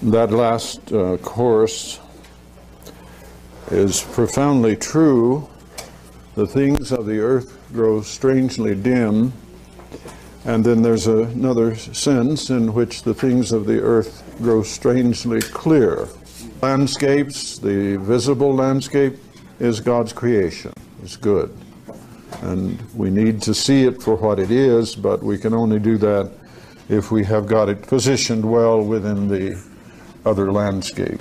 that last course is profoundly true. The things of the earth grow strangely dim, and then there's another sense in which the things of the earth grow strangely clear. Landscapes, the visible landscape, is God's creation. It's good. And we need to see it for what it is, but we can only do that if we have got it positioned well within the other landscape.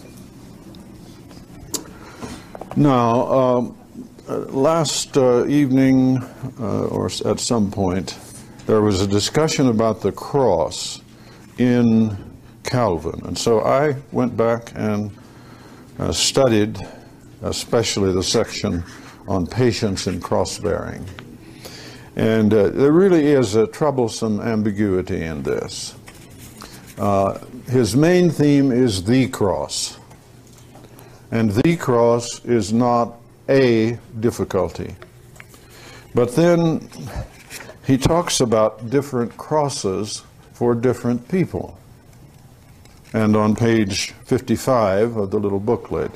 Now, last evening, or at some point, there was a discussion about the cross in Calvin. And so I went back and studied especially the section on patience and cross-bearing. And there really is a troublesome ambiguity in this. His main theme is the cross. And the cross is not a difficulty. But then he talks about different crosses for different people. And on page 55 of the little booklet,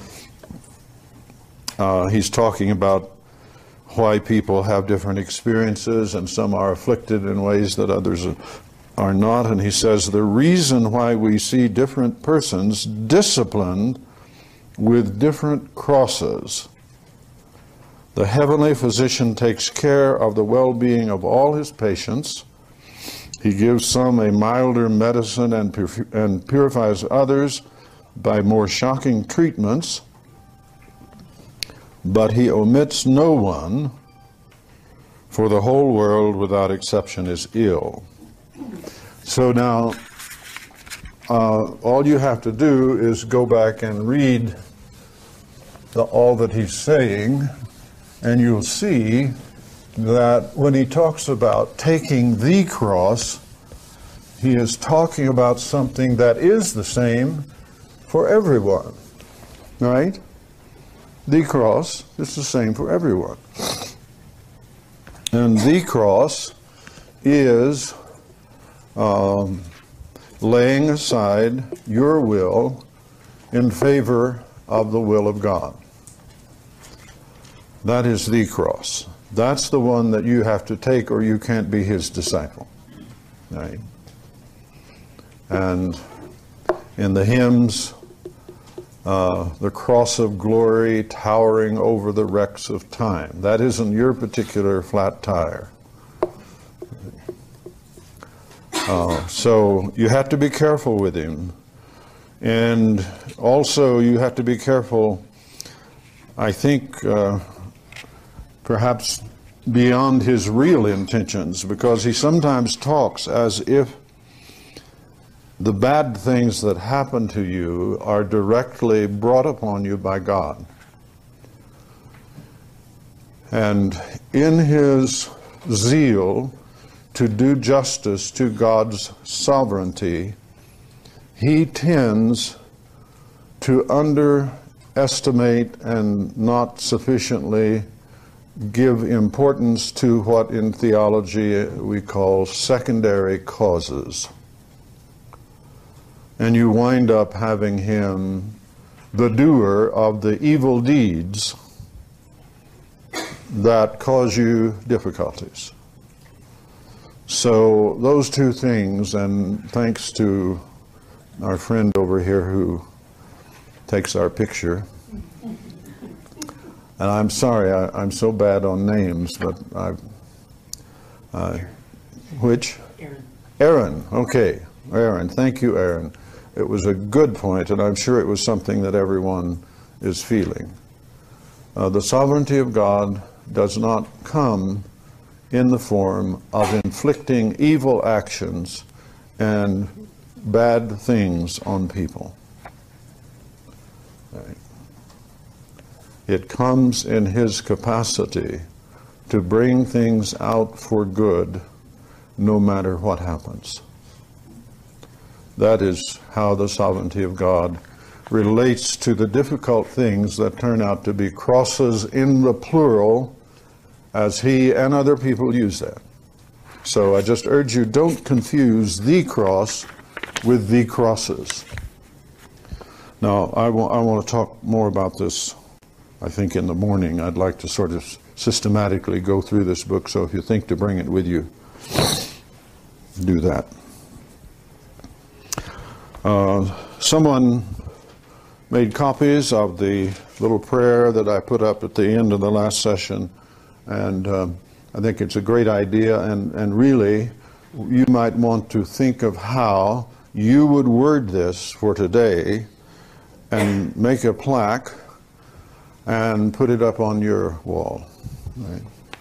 he's talking about why people have different experiences, and some are afflicted in ways that others are not. And he says the reason why we see different persons disciplined with different crosses. The heavenly physician takes care of the well-being of all his patients. He gives some a milder medicine and purifies others by more shocking treatments. But he omits no one, for the whole world without exception is ill. So now, all you have to do is go back and read all that he's saying, and you'll see that when he talks about taking the cross, he is talking about something that is the same for everyone, right? The cross is the same for everyone. And the cross is laying aside your will in favor of the will of God. That is the cross. That's the one that you have to take, or you can't be his disciple. Right? And in the hymns, the cross of glory towering over the wrecks of time. That isn't your particular flat tire. So you have to be careful with him. And also you have to be careful, I think, perhaps beyond his real intentions, because he sometimes talks as if the bad things that happen to you are directly brought upon you by God. And in his zeal to do justice to God's sovereignty, he tends to underestimate and not sufficiently give importance to what in theology we call secondary causes. And you wind up having him the doer of the evil deeds that cause you difficulties. So those two things, and thanks to our friend over here who takes our picture, and I'm sorry, I'm so bad on names, but which? Aaron, okay. Aaron, thank you, Aaron. It was a good point, and I'm sure it was something that everyone is feeling. The sovereignty of God does not come in the form of inflicting evil actions and bad things on people. Right. It comes in his capacity to bring things out for good no matter what happens. That is how the sovereignty of God relates to the difficult things that turn out to be crosses in the plural, as he and other people use that. So I just urge you, don't confuse the cross with the crosses. Now, I want to talk more about this, I think, in the morning. I'd like to sort of systematically go through this book, so if you think to bring it with you, do that. Someone made copies of the little prayer that I put up at the end of the last session, and I think it's a great idea, and really, you might want to think of how you would word this for today and make a plaque and put it up on your wall. Right?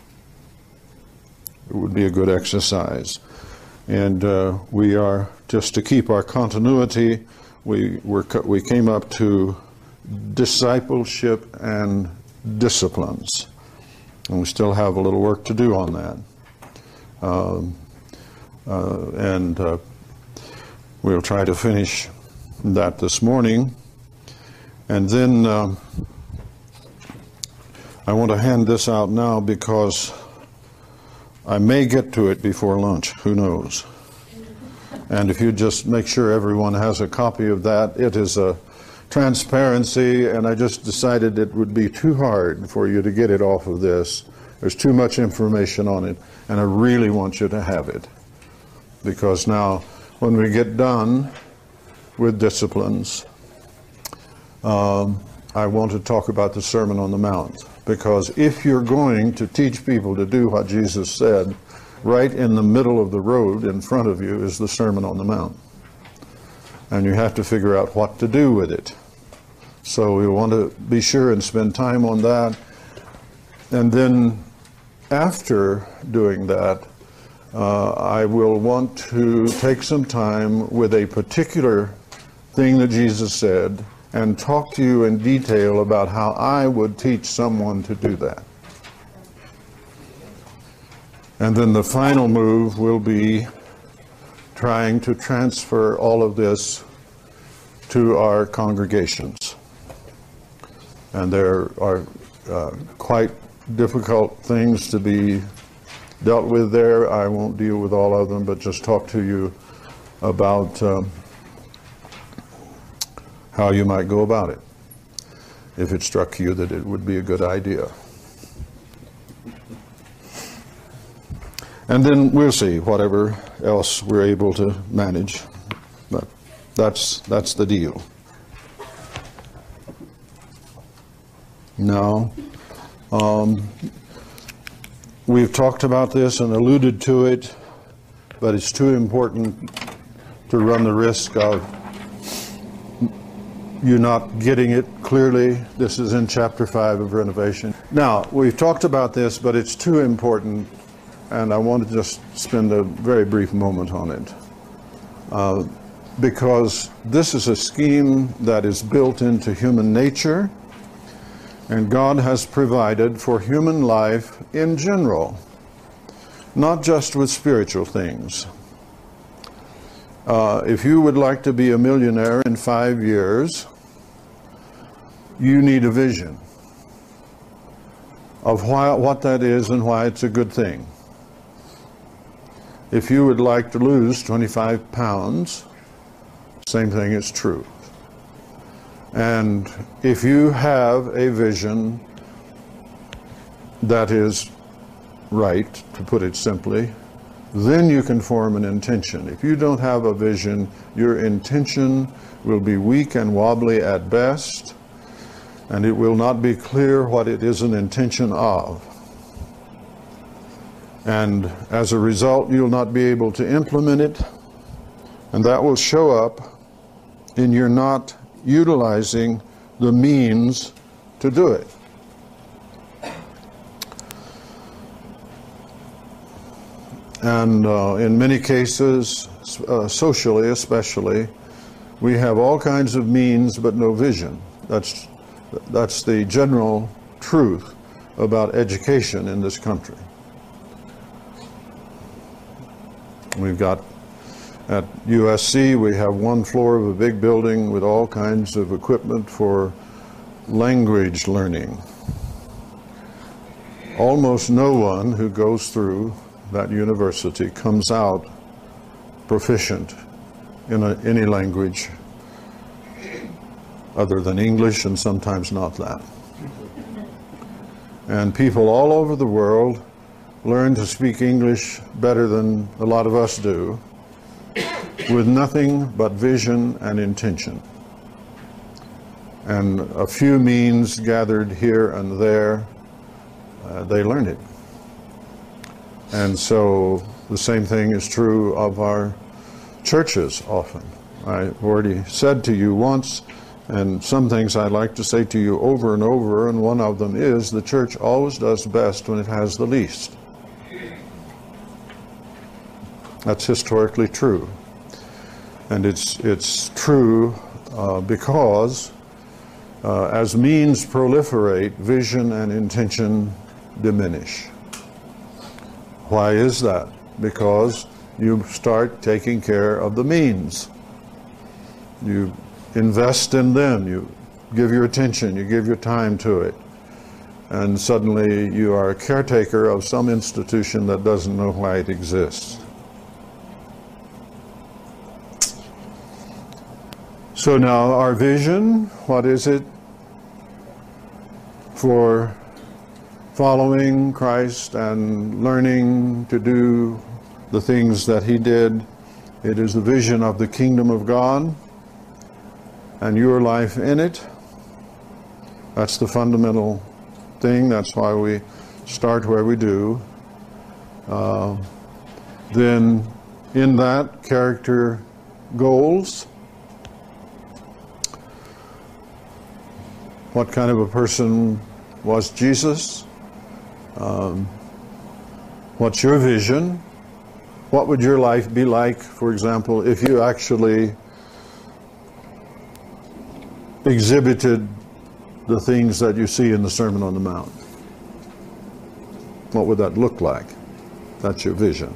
It would be a good exercise. And we are, just to keep our continuity, we came up to discipleship and disciplines. And we still have a little work to do on that. We'll try to finish that this morning. And then I want to hand this out now because I may get to it before lunch. Who knows? And if you just make sure everyone has a copy of that, it is a transparency, and I just decided it would be too hard for you to get it off of this. There's too much information on it, and I really want you to have it. Because now, when we get done with disciplines, I want to talk about the Sermon on the Mount. Because if you're going to teach people to do what Jesus said, right in the middle of the road in front of you is the Sermon on the Mount. And you have to figure out what to do with it. So we want to be sure and spend time on that. And then after doing that, I will want to take some time with a particular thing that Jesus said and talk to you in detail about how I would teach someone to do that. And then the final move will be trying to transfer all of this to our congregations. And there are quite difficult things to be dealt with there. I won't deal with all of them, but just talk to you about how you might go about it, if it struck you that it would be a good idea. And then we'll see whatever else we're able to manage. But that's the deal. Now, we've talked about this and alluded to it, but it's too important to run the risk of you not getting it clearly. This is in chapter 5 of Renovation. Now, we've talked about this, but it's too important, and I want to just spend a very brief moment on it. Because this is a scheme that is built into human nature, and God has provided for human life in general, not just with spiritual things. If you would like to be a millionaire in 5 years, you need a vision of what that is and why it's a good thing. If you would like to lose 25 pounds, same thing is true. And if you have a vision that is right, to put it simply, then you can form an intention. If you don't have a vision, your intention will be weak and wobbly at best, and it will not be clear what it is an intention of. And as a result, you'll not be able to implement it, and that will show up in your not utilizing the means to do it. And in many cases, socially especially, we have all kinds of means but no vision. That's the general truth about education in this country. We've got, at USC, we have one floor of a big building with all kinds of equipment for language learning. Almost no one who goes through that university comes out proficient in any language other than English, and sometimes not that. And people all over the world learn to speak English better than a lot of us do, with nothing but vision and intention. And a few means gathered here and there, they learn it. And so the same thing is true of our churches often. I've already said to you once, and some things I'd like to say to you over and over, and one of them is the church always does best when it has the least. That's historically true. And it's true because as means proliferate, vision and intention diminish. Why is that? Because you start taking care of the means. You invest in them, you give your attention, you give your time to it, and suddenly you are a caretaker of some institution that doesn't know why it exists. So now our vision, what is it for following Christ and learning to do the things that he did? It is the vision of the kingdom of God and your life in it. That's the fundamental thing. That's why we start where we do. Then in that, character goals. What kind of a person was Jesus? What's your vision? What would your life be like, for example, if you actually exhibited the things that you see in the Sermon on the Mount? What would that look like? That's your vision.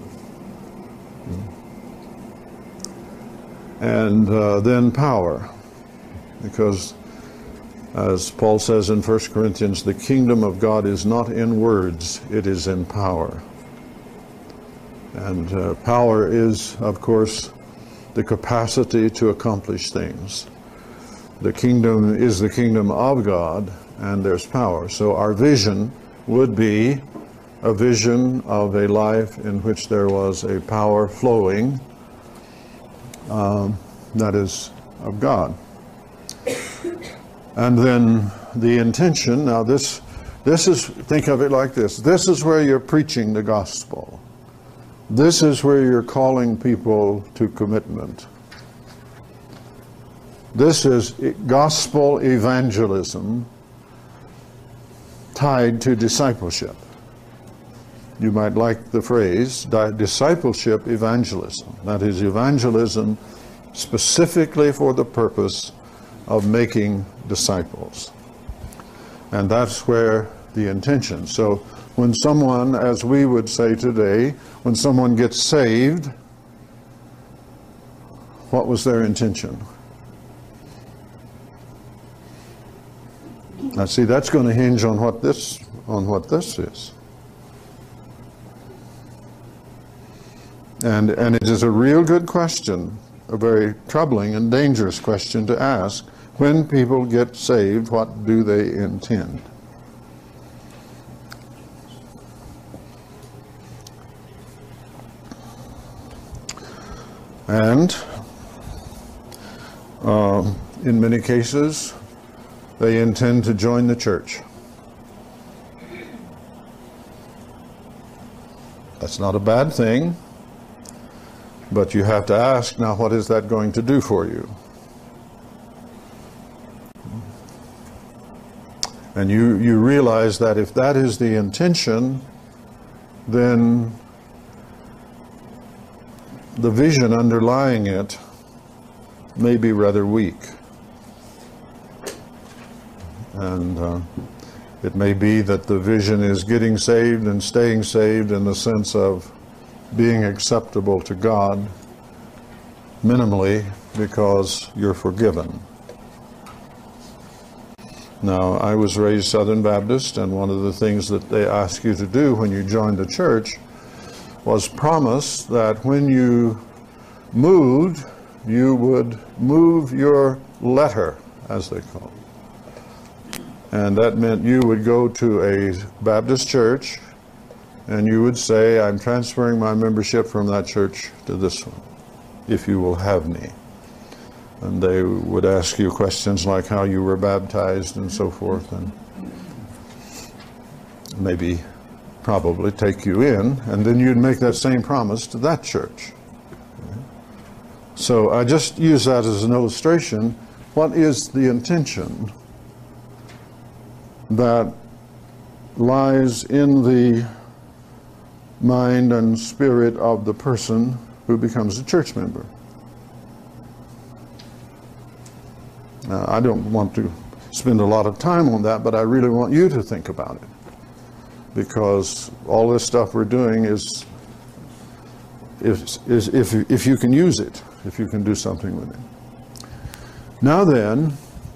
And then power, because as Paul says in 1 Corinthians, the kingdom of God is not in words, it is in power. And power is, of course, the capacity to accomplish things. The kingdom is the kingdom of God, and there's power. So our vision would be a vision of a life in which there was a power flowing that is of God. And then the intention, now this is, think of it like this. This is where you're preaching the gospel. This is where you're calling people to commitment. This is gospel evangelism tied to discipleship. You might like the phrase, discipleship evangelism. That is evangelism specifically for the purpose of making disciples. And that's where the intention. So when someone, as we would say today, when someone gets saved, what was their intention? Now see, that's going to hinge on what this is. And it is a real good question, a very troubling and dangerous question to ask. When people get saved, what do they intend? And in many cases, they intend to join the church. That's not a bad thing, but you have to ask, now what is that going to do for you? And you realize that if that is the intention, then the vision underlying it may be rather weak. And it may be that the vision is getting saved and staying saved in the sense of being acceptable to God minimally because you're forgiven. Now, I was raised Southern Baptist, and one of the things that they ask you to do when you joined the church was promise that when you moved, you would move your letter, as they call it. And that meant you would go to a Baptist church and you would say, I'm transferring my membership from that church to this one, if you will have me. And they would ask you questions like how you were baptized and so forth, and maybe probably take you in, and then you'd make that same promise to that church. So I just use that as an illustration. What is the intention that lies in the mind and spirit of the person who becomes a church member? Now, I don't want to spend a lot of time on that, but I really want you to think about it, because all this stuff we're doing is if you can use it, if you can do something with it. Now then,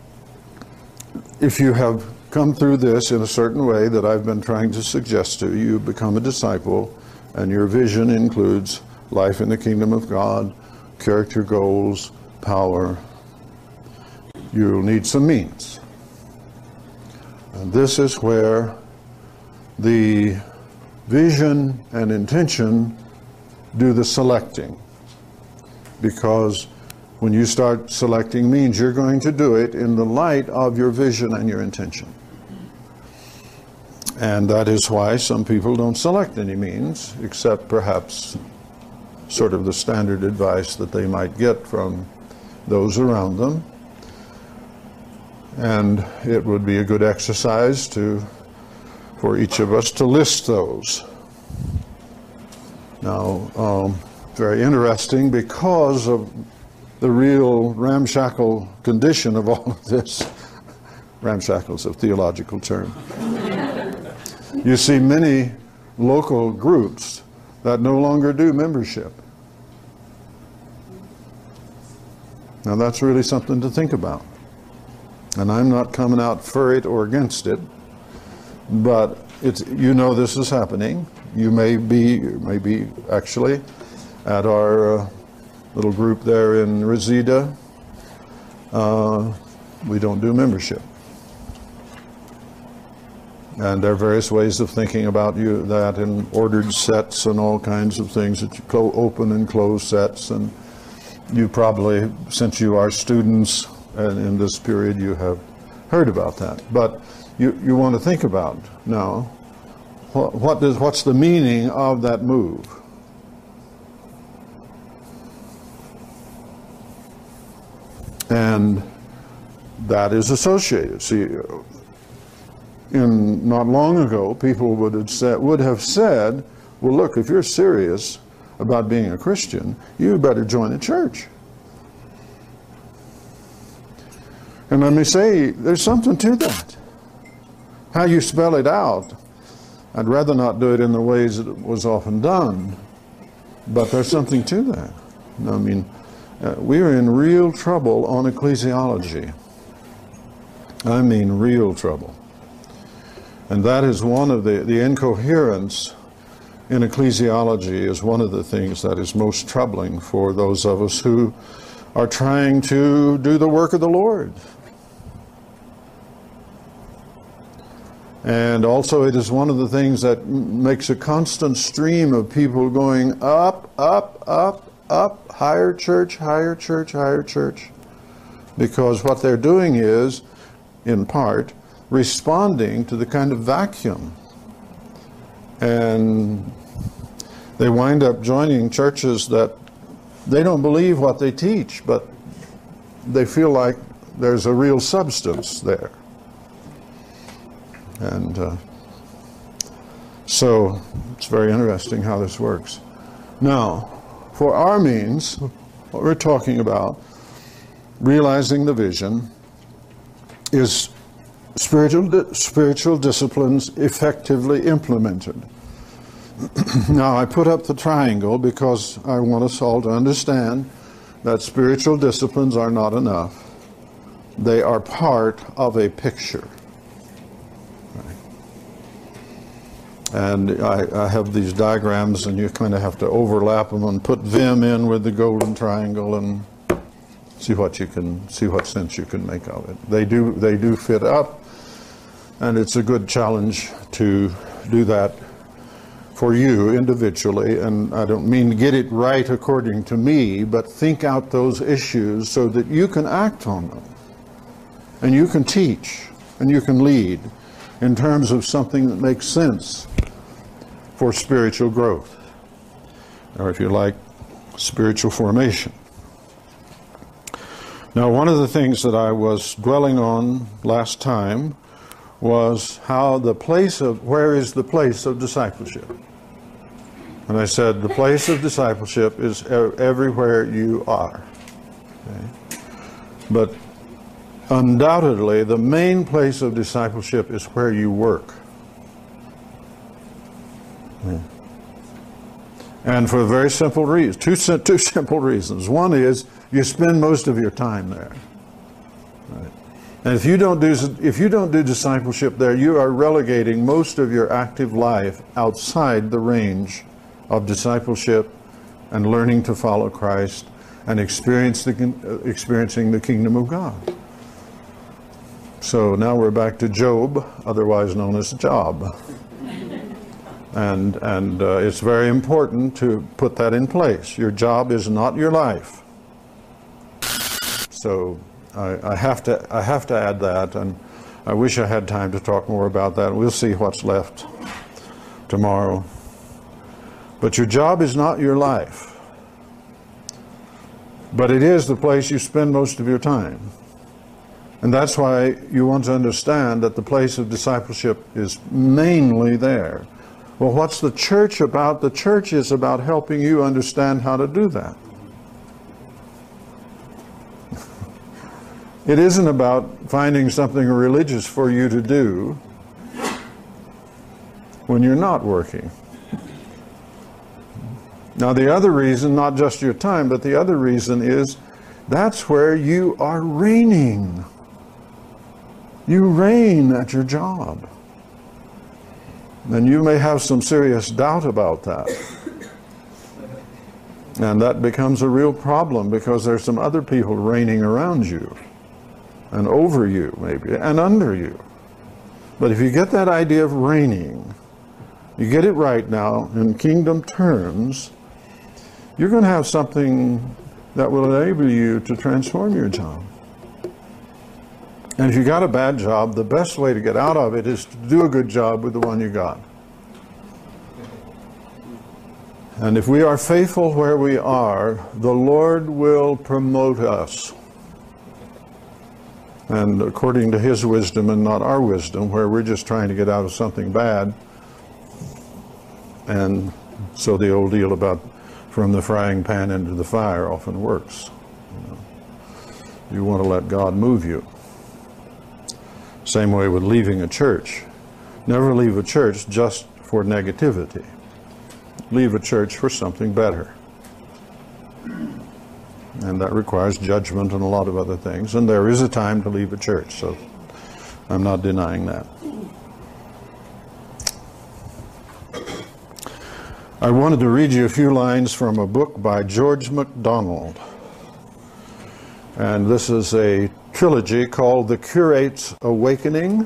if you have come through this in a certain way that I've been trying to suggest to you, you become a disciple, and your vision includes life in the kingdom of God, character goals, power. You'll need some means. And this is where the vision and intention do the selecting. Because when you start selecting means, you're going to do it in the light of your vision and your intention. And that is why some people don't select any means, except perhaps sort of the standard advice that they might get from those around them. And it would be a good exercise for each of us to list those. Now, very interesting, because of the real ramshackle condition of all of this. Ramshackle is a theological term. You see many local groups that no longer do membership. Now that's really something to think about. And I'm not coming out for it or against it, but you know this is happening. You may be actually at our little group there in Reseda. We don't do membership. And there are various ways of thinking about that in ordered sets and all kinds of things, that you open and close sets. And you probably, since you are students and in this period, you have heard about that. But you want to think about now, what's the meaning of that move? And that is associated. See, not long ago, people would have said, well, look, if you're serious about being a Christian, you better join a church. And let me say, there's something to that. How you spell it out, I'd rather not do it in the ways that it was often done, but there's something to that. I mean, we are in real trouble on ecclesiology. I mean real trouble. And that is one of the incoherence in ecclesiology is one of the things that is most troubling for those of us who are trying to do the work of the Lord. And also it is one of the things that makes a constant stream of people going up, up, up, up, higher church, higher church, higher church. Because what they're doing is, in part, responding to the kind of vacuum. And they wind up joining churches that they don't believe what they teach, but they feel like there's a real substance there. And so it's very interesting how this works. Now, for our means, what we're talking about, realizing the vision, is spiritual disciplines effectively implemented. Now, I put up the triangle because I want us all to understand that spiritual disciplines are not enough. They are part of a picture. And I have these diagrams, and you kind of have to overlap them and put them in with the golden triangle, and See what sense you can make of it. They do fit up, and it's a good challenge to do that for you individually. And I don't mean to get it right according to me, but think out those issues so that you can act on them, and you can teach, and you can lead in terms of something that makes sense for spiritual growth, or if you like, spiritual formation. Now, one of the things that I was dwelling on last time was how where is the place of discipleship? And I said the place of discipleship is everywhere you are. Okay? But undoubtedly, the main place of discipleship is where you work. Okay? And for a very simple reason, two simple reasons. One is you spend most of your time there. Right? And if you don't do discipleship there, you are relegating most of your active life outside the range of discipleship and learning to follow Christ and experiencing the kingdom of God. So now we're back to Job, otherwise known as Job. And it's very important to put that in place. Your job is not your life. So I have to add that, and I wish I had time to talk more about that. We'll see what's left tomorrow. But your job is not your life. But it is the place you spend most of your time. And that's why you want to understand that the place of discipleship is mainly there. Well, what's the church about? The church is about helping you understand how to do that. It isn't about finding something religious for you to do when you're not working. Now, the other reason, not just your time, but the other reason is that's where you are reigning. You reign at your job. And you may have some serious doubt about that. And that becomes a real problem because there's some other people reigning around you and over you maybe and under you. But if you get that idea of reigning, you get it right now in kingdom terms, you're going to have something that will enable you to transform your job. And if you got a bad job, the best way to get out of it is to do a good job with the one you got. And if we are faithful where we are, the Lord will promote us. And according to His wisdom and not our wisdom, where we're just trying to get out of something bad. And so the old deal about from the frying pan into the fire often works. You want to let God move you. Same way with leaving a church. Never leave a church just for negativity. Leave a church for something better. And that requires judgment and a lot of other things. And there is a time to leave a church, so I'm not denying that. I wanted to read you a few lines from a book by George MacDonald. And this is a trilogy called The Curate's Awakening.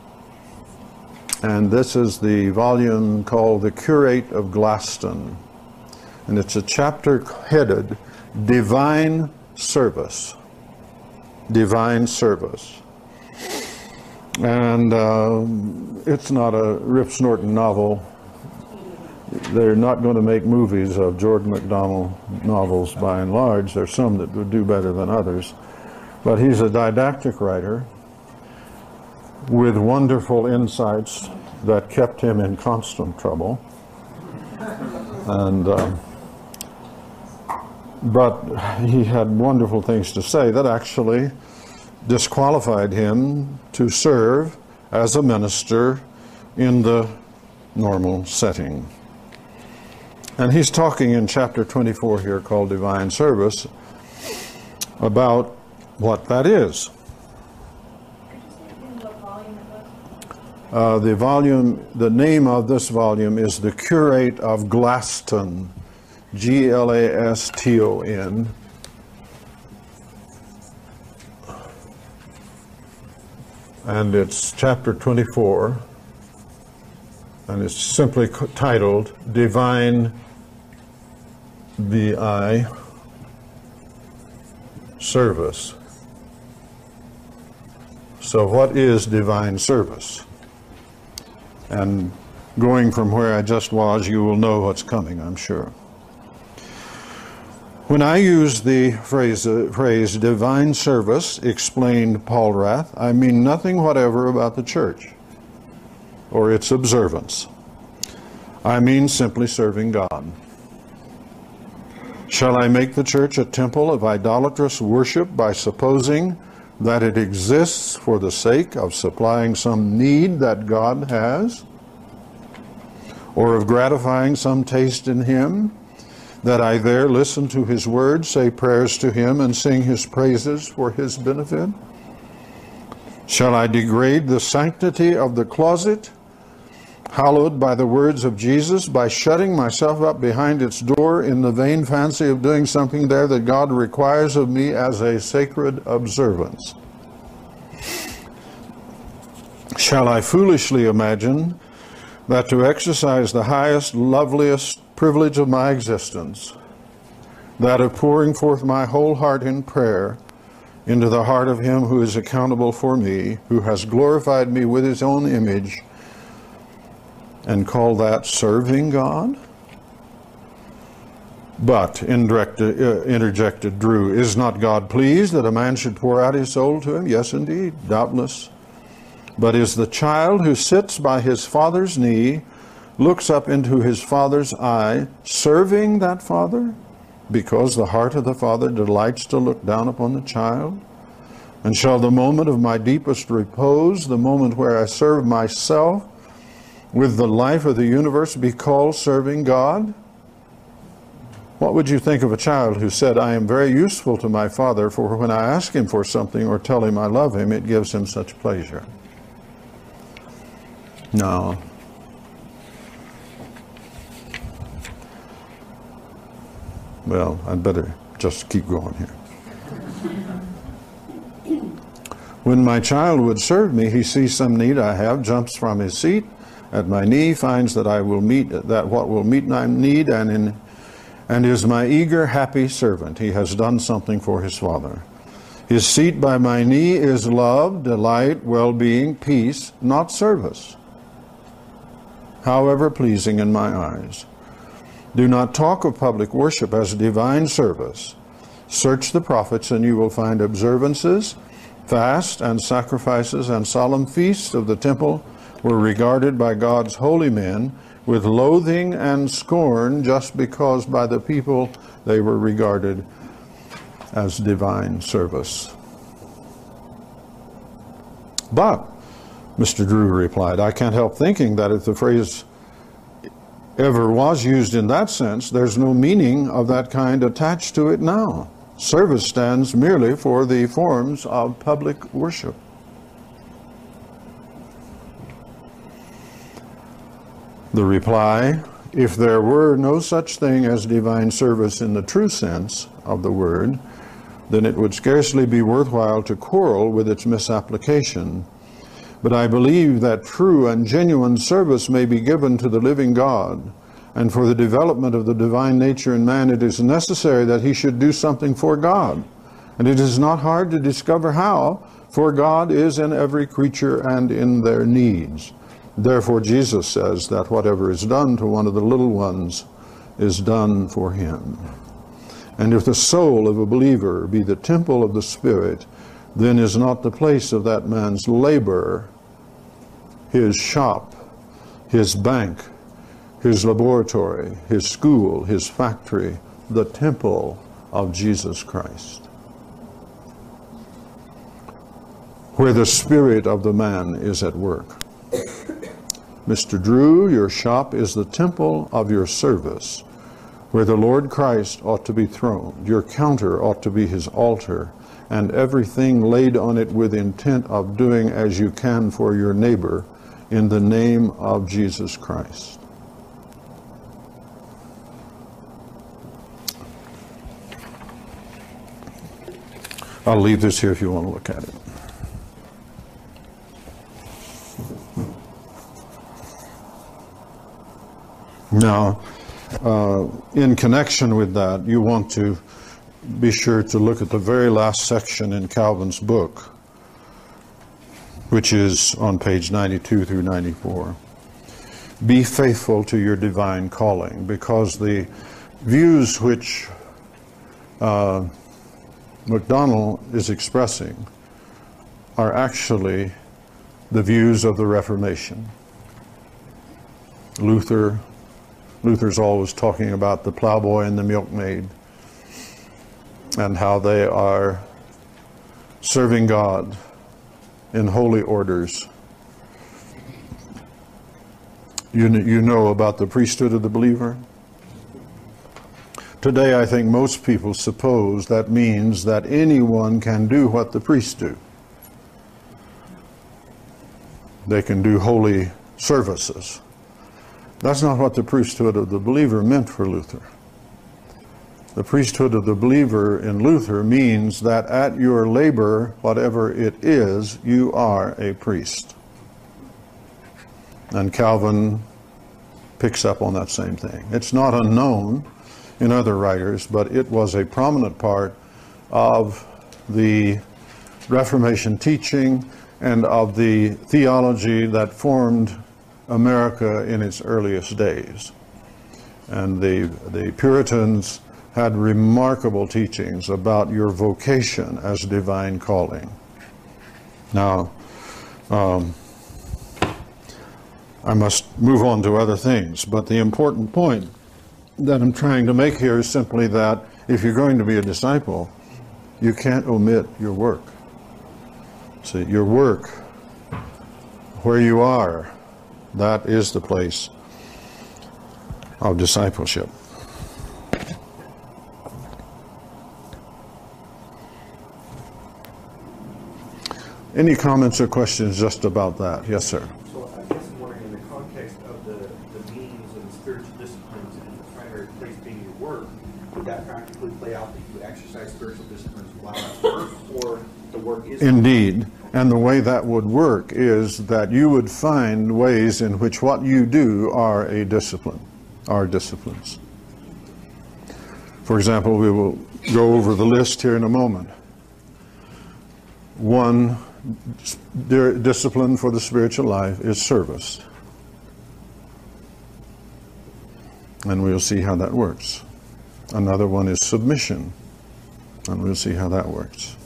And this is the volume called The Curate of Glaston. And it's a chapter headed Divine Service. Divine Service. And it's not a Rip Snorton novel. They're not going to make movies of George MacDonald novels by and large. There's some that would do better than others. But he's a didactic writer with wonderful insights that kept him in constant trouble. And but he had wonderful things to say that actually disqualified him to serve as a minister in the normal setting. And he's talking in chapter 24 here called Divine Service about what that is. The name of this volume is The Curate of Glaston, Glaston. and it's chapter 24, and it's simply titled Divine VI Service. So what is divine service? And going from where I just was, you will know what's coming, I'm sure. When I use the phrase divine service, explained Paul Rath, I mean nothing whatever about the church or its observance. I mean simply serving God. Shall I make the church a temple of idolatrous worship by supposing that it exists for the sake of supplying some need that God has, or of gratifying some taste in Him, that I there listen to His word, say prayers to Him, and sing His praises for His benefit? Shall I degrade the sanctity of the closet, hallowed by the words of Jesus, by shutting myself up behind its door in the vain fancy of doing something there that God requires of me as a sacred observance? Shall I foolishly imagine that to exercise the highest, loveliest privilege of my existence, that of pouring forth my whole heart in prayer into the heart of Him who is accountable for me, who has glorified me with His own image, and call that serving God? But, interjected Drew, is not God pleased that a man should pour out his soul to Him? Yes, indeed, doubtless. But is the child who sits by his father's knee, looks up into his father's eye, serving that father? Because the heart of the Father delights to look down upon the child? And shall the moment of my deepest repose, the moment where I serve myself with the life of the universe, be called serving God? What would you think of a child who said, I am very useful to my father, for when I ask him for something or tell him I love him, it gives him such pleasure? No. Well, I'd better just keep going here. When my child would serve me, he sees some need I have, jumps from his seat at my knee, finds that I will meet that what will meet my need, and is my eager, happy servant. He has done something for his Father. His seat by my knee is love, delight, well-being, peace, not service, however pleasing in my eyes. Do not talk of public worship as divine service. Search the prophets and you will find observances, fasts and sacrifices and solemn feasts of the temple were regarded by God's holy men with loathing and scorn just because by the people they were regarded as divine service. But, Mr. Drew replied, I can't help thinking that if the phrase ever was used in that sense, there's no meaning of that kind attached to it now. Service stands merely for the forms of public worship. The reply, if there were no such thing as divine service in the true sense of the word, then it would scarcely be worthwhile to quarrel with its misapplication. But I believe that true and genuine service may be given to the living God, and for the development of the divine nature in man, it is necessary that he should do something for God. And it is not hard to discover how, for God is in every creature and in their needs. Therefore, Jesus says that whatever is done to one of the little ones is done for him. And if the soul of a believer be the temple of the Spirit, then is not the place of that man's labor, his shop, his bank, his laboratory, his school, his factory, the temple of Jesus Christ, where the spirit of the man is at work. Mr. Drew, your shop is the temple of your service, where the Lord Christ ought to be throned. Your counter ought to be his altar, and everything laid on it with intent of doing as you can for your neighbor in the name of Jesus Christ. I'll leave this here if you want to look at it. Now, in connection with that, you want to be sure to look at the very last section in Calvin's book, which is on page 92 through 94. Be faithful to your divine calling, because the views which MacDonald is expressing are actually the views of the Reformation. Luther's always talking about the plowboy and the milkmaid, and how they are serving God in holy orders. You know about the priesthood of the believer? Today, I think most people suppose that means that anyone can do what the priests do. They can do holy services. That's not what the priesthood of the believer meant for Luther. The priesthood of the believer in Luther means that at your labor, whatever it is, you are a priest. And Calvin picks up on that same thing. It's not unknown in other writers, but it was a prominent part of the Reformation teaching and of the theology that formed America in its earliest days. And the Puritans had remarkable teachings about your vocation as divine calling. Now, I must move on to other things, but the important point that I'm trying to make here is simply that if you're going to be a disciple, you can't omit your work. See, your work, where you are, that is the place of discipleship. Any comments or questions just about that? Yes, sir. So I guess I'm wondering, in the context of the means and the spiritual disciplines and the primary place being your work, would that practically play out that you exercise spiritual disciplines while at work, or the work is... Indeed. And the way that would work is that you would find ways in which what you do are a discipline, are disciplines. For example, we will go over the list here in a moment. One discipline for the spiritual life is service. And we'll see how that works. Another one is submission. And we'll see how that works.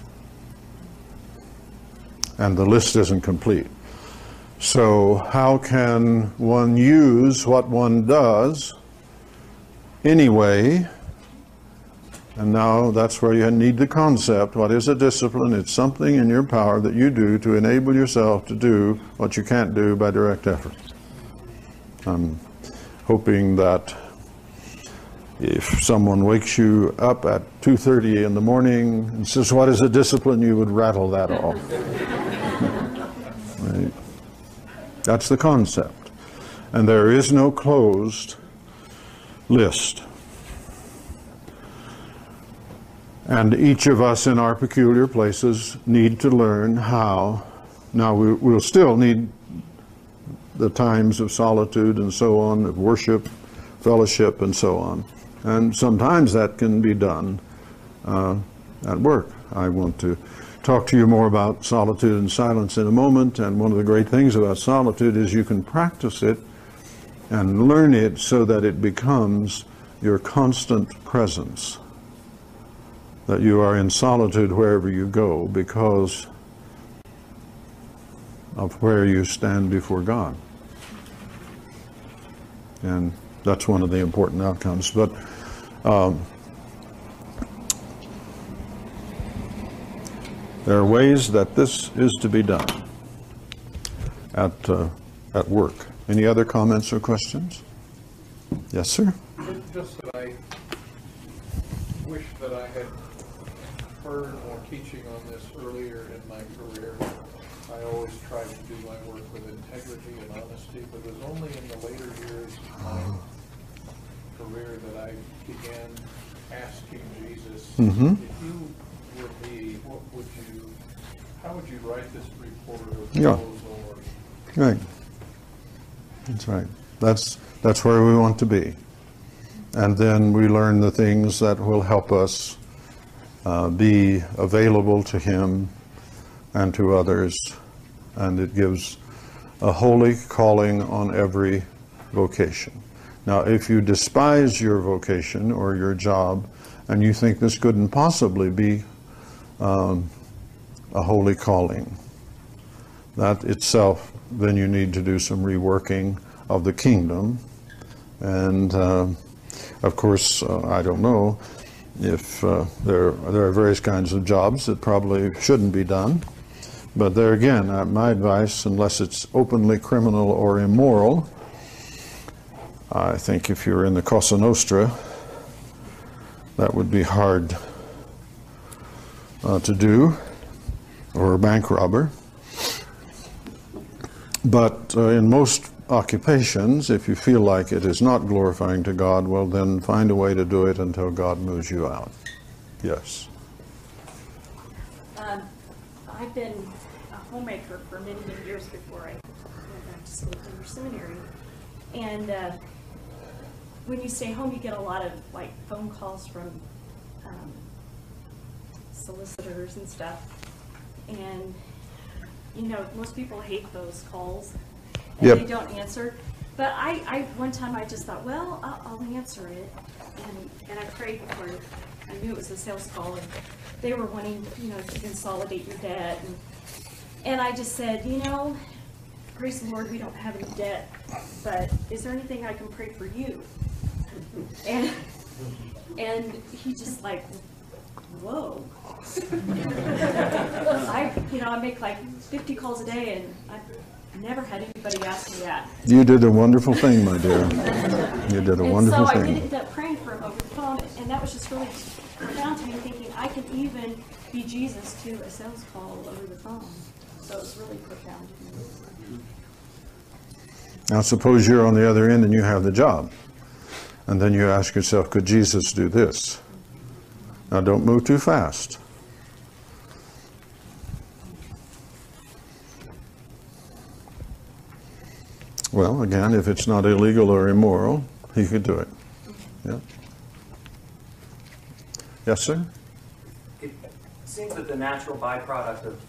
And the list isn't complete. So how can one use what one does anyway? And now that's where you need the concept. What is a discipline? It's something in your power that you do to enable yourself to do what you can't do by direct effort. I'm hoping that if someone wakes you up at 2:30 in the morning and says, "What is a discipline?" you would rattle that off. Right? That's the concept. And there is no closed list. And each of us in our peculiar places need to learn how. Now, we'll still need the times of solitude and so on, of worship, fellowship, and so on. And sometimes that can be done at work. I want to talk to you more about solitude and silence in a moment. And one of the great things about solitude is you can practice it and learn it so that it becomes your constant presence. That you are in solitude wherever you go because of where you stand before God. And that's one of the important outcomes. But there are ways that this is to be done at work. Any other comments or questions? Yes, sir? Just that I wish that I had heard more teaching on this earlier in my career. I always tried to do my work with integrity and honesty, but it was only in the later years of my career that I began asking Jesus, if you were me, how would you write this report or proposal? Right. That's right. That's where we want to be. And then we learn the things that will help us be available to Him and to others. And it gives a holy calling on every vocation. Now, if you despise your vocation or your job, and you think this couldn't possibly be a holy calling, that itself, then you need to do some reworking of the kingdom. And of course, I don't know if there are various kinds of jobs that probably shouldn't be done. But there again, my advice, unless it's openly criminal or immoral, I think if you're in the Cosa Nostra, that would be hard to do, or a bank robber. But in most occupations, if you feel like it is not glorifying to God, well then find a way to do it until God moves you out. Yes. I've been a homemaker for many, many years before I went back to school for seminary. And when you stay home, you get a lot of like phone calls from solicitors and stuff. And you know, most people hate those calls and Yep. they don't answer. But I one time I just thought, well, I'll answer it. And I prayed for it. I knew it was a sales call, and they were wanting, you know, to consolidate your debt. And I just said, you know, praise the Lord, we don't have any debt, but is there anything I can pray for you? And he just like, whoa. I make like 50 calls a day, and I've never had anybody ask me that. You did a wonderful thing, my dear. You did a And wonderful so I thing. did end up praying for him over the phone, and that was just really profound to me, thinking I can even be Jesus to a sales call over the phone. So it was really profound to me. Now suppose you're on the other end and you have the job. And then you ask yourself, could Jesus do this? Now don't move too fast. Well, again, if it's not illegal or immoral, he could do it. Yeah. Yes, sir? It seems that the natural byproduct of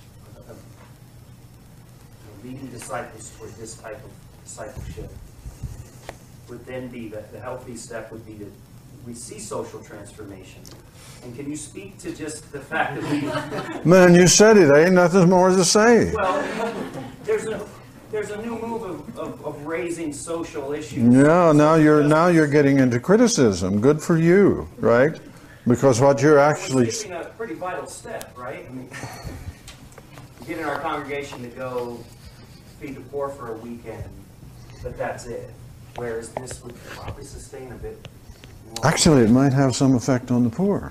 leading disciples toward this type of discipleship would then be that the healthy step would be to we see social transformation. And can you speak to just the fact that we... Man, you said it. Ain't nothing more to say. Well, there's a new move of raising social issues. Yeah, now you're getting into criticism. Good for you, right? Because what you're actually... We're skipping a pretty vital step, right? I mean, getting our congregation to go feed the poor for a weekend, but that's it. Whereas this would probably sustain a bit more. Actually, it might have some effect on the poor.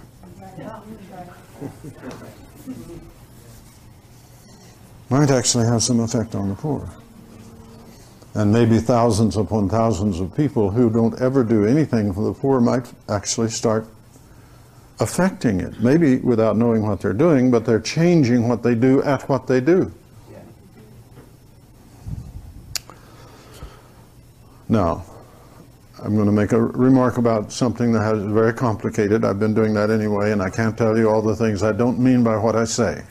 Might actually have some effect on the poor. And maybe thousands upon thousands of people who don't ever do anything for the poor might actually start affecting it. Maybe without knowing what they're doing, but they're changing what they do at what they do. Yeah. Now, I'm going to make a remark about something that is very complicated. I've been doing that anyway, and I can't tell you all the things I don't mean by what I say.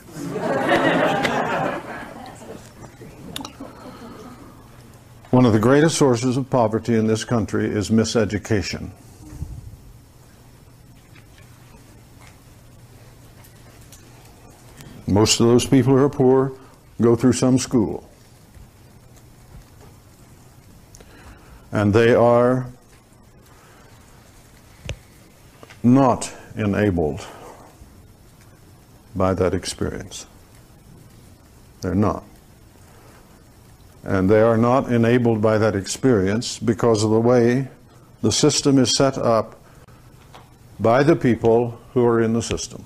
One of the greatest sources of poverty in this country is miseducation. Most of those people who are poor go through some school. And they are not enabled by that experience. They're not. And they are not enabled by that experience because of the way the system is set up by the people who are in the system.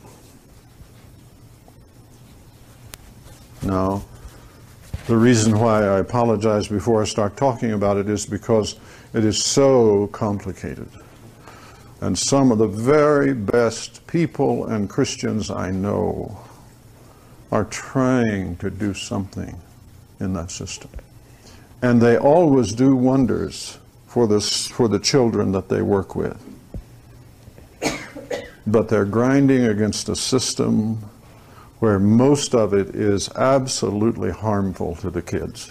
Now, the reason why I apologize before I start talking about it is because it is so complicated. And some of the very best people and Christians I know are trying to do something in that system. And they always do wonders for the children that they work with. But they're grinding against a system where most of it is absolutely harmful to the kids.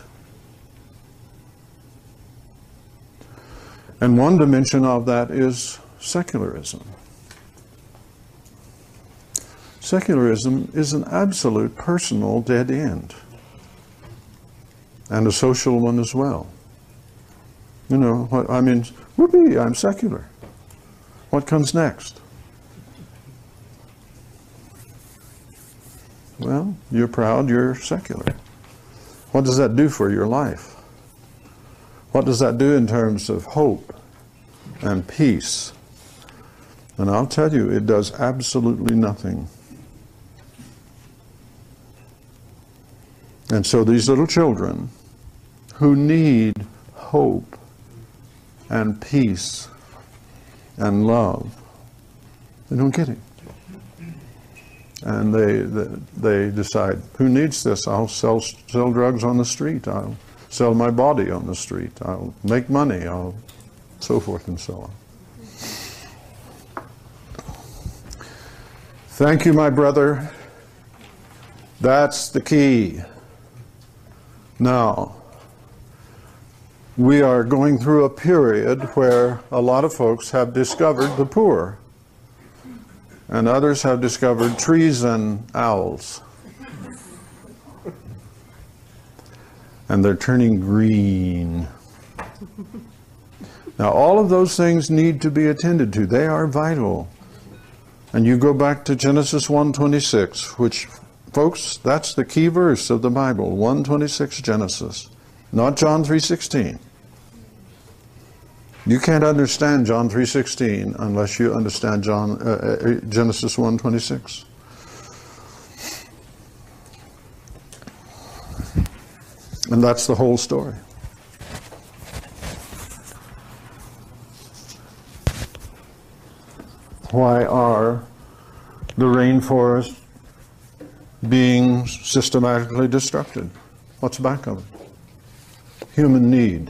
And one dimension of that is secularism. Secularism is an absolute personal dead end, and a social one as well. You know, I mean, whoopee, I'm secular. What comes next? Well, you're proud, you're secular. What does that do for your life? What does that do in terms of hope and peace? And I'll tell you, it does absolutely nothing. And so these little children who need hope and peace and love, they don't get it. And they decide, who needs this? I'll sell drugs on the street. I'll sell my body on the street. I'll make money. I'll so forth and so on. Thank you, my brother. That's the key. Now, we are going through a period where a lot of folks have discovered the poor. And others have discovered trees and owls. And they're turning green. Now, all of those things need to be attended to. They are vital. And you go back to Genesis 1:26, which, folks, that's the key verse of the Bible, 1:26 Genesis, not John 3:16. You can't understand John 3:16 unless you understand Genesis 1:26. And that's the whole story. Why are the rainforests being systematically destructed? What's back of it? Human need.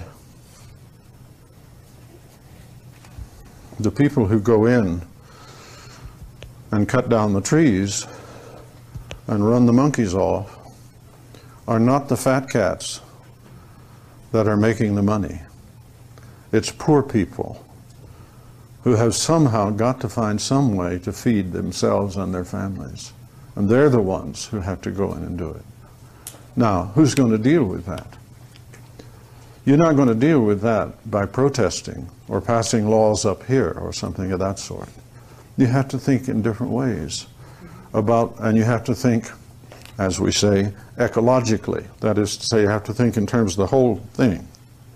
The people who go in and cut down the trees and run the monkeys off are not the fat cats that are making the money. It's poor people who have somehow got to find some way to feed themselves and their families. And they're the ones who have to go in and do it. Now, who's going to deal with that? You're not going to deal with that by protesting or passing laws up here or something of that sort. You have to think in different ways about, and you have to think, as we say, ecologically. That is to say, you have to think in terms of the whole thing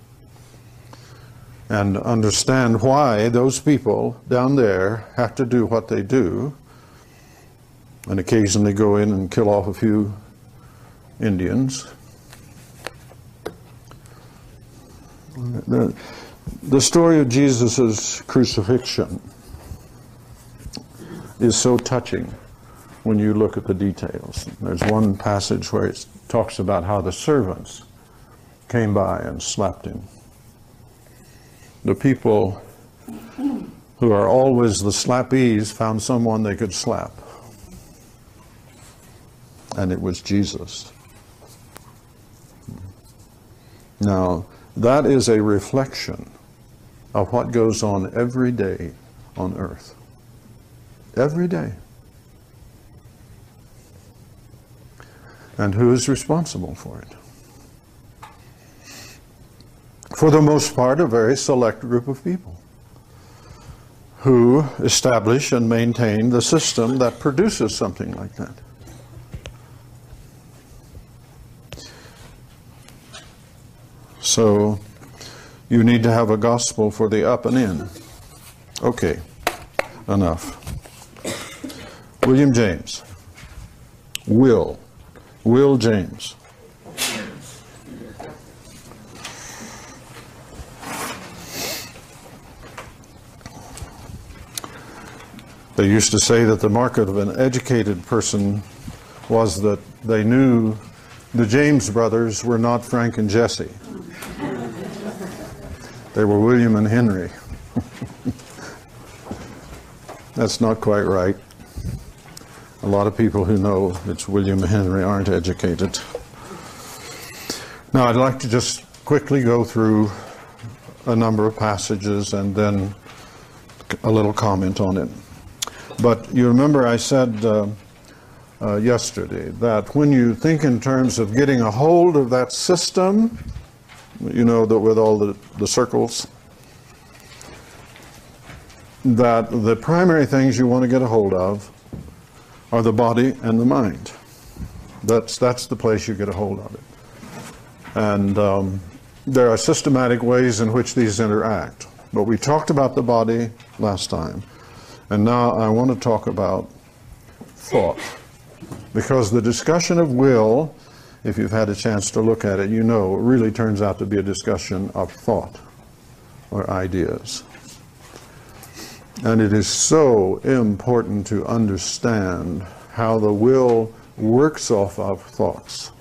and understand why those people down there have to do what they do and occasionally go in and kill off a few Indians. The story of Jesus' crucifixion is so touching when you look at the details. There's one passage where it talks about how the servants came by and slapped him. The people who are always the slappies found someone they could slap. And it was Jesus. Now, that is a reflection of what goes on every day on earth. Every day. And who is responsible for it? For the most part, a very select group of people who establish and maintain the system that produces something like that. So you need to have a gospel for the up and in. Okay, enough. William James. Will James. They used to say that the mark of an educated person was that they knew the James brothers were not Frank and Jesse. They were William and Henry. That's not quite right. A lot of people who know it's William and Henry aren't educated. Now, I'd like to just quickly go through a number of passages and then a little comment on it. But you remember I said yesterday that when you think in terms of getting a hold of that system, you know, that with all the circles, that the primary things you want to get a hold of are the body and the mind. That's the place you get a hold of it. And there are systematic ways in which these interact. But we talked about the body last time. And now I want to talk about thought. Because the discussion of will, if you've had a chance to look at it, you know it really turns out to be a discussion of thought or ideas. And it is so important to understand how the will works off of thoughts.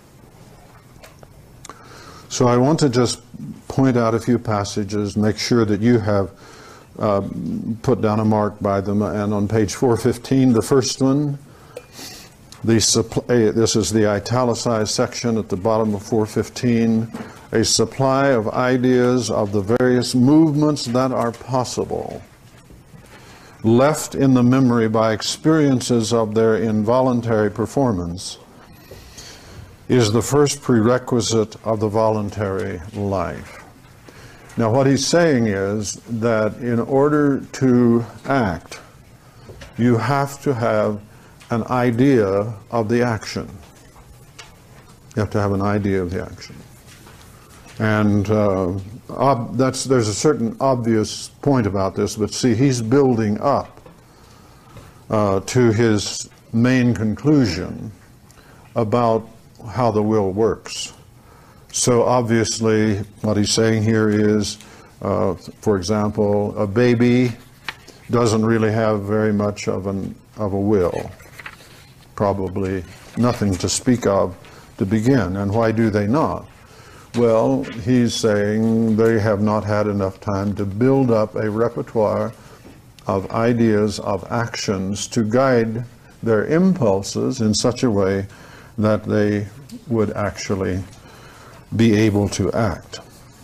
So I want to just point out a few passages, make sure that you have put down a mark by them. And on page 415, the first one, this is the italicized section at the bottom of 415, a supply of ideas of the various movements that are possible, left in the memory by experiences of their involuntary performance, is the first prerequisite of the voluntary life. Now, what he's saying is that in order to act, you have to have an idea of the action. You have to have an idea of the action. And there's a certain obvious point about this, but see, he's building up to his main conclusion about how the will works. So obviously, what he's saying here is, for example, a baby doesn't really have very much of a will. Probably nothing to speak of to begin. And why do they not? Well, he's saying they have not had enough time to build up a repertoire of ideas, of actions to guide their impulses in such a way that they would actually be able to act.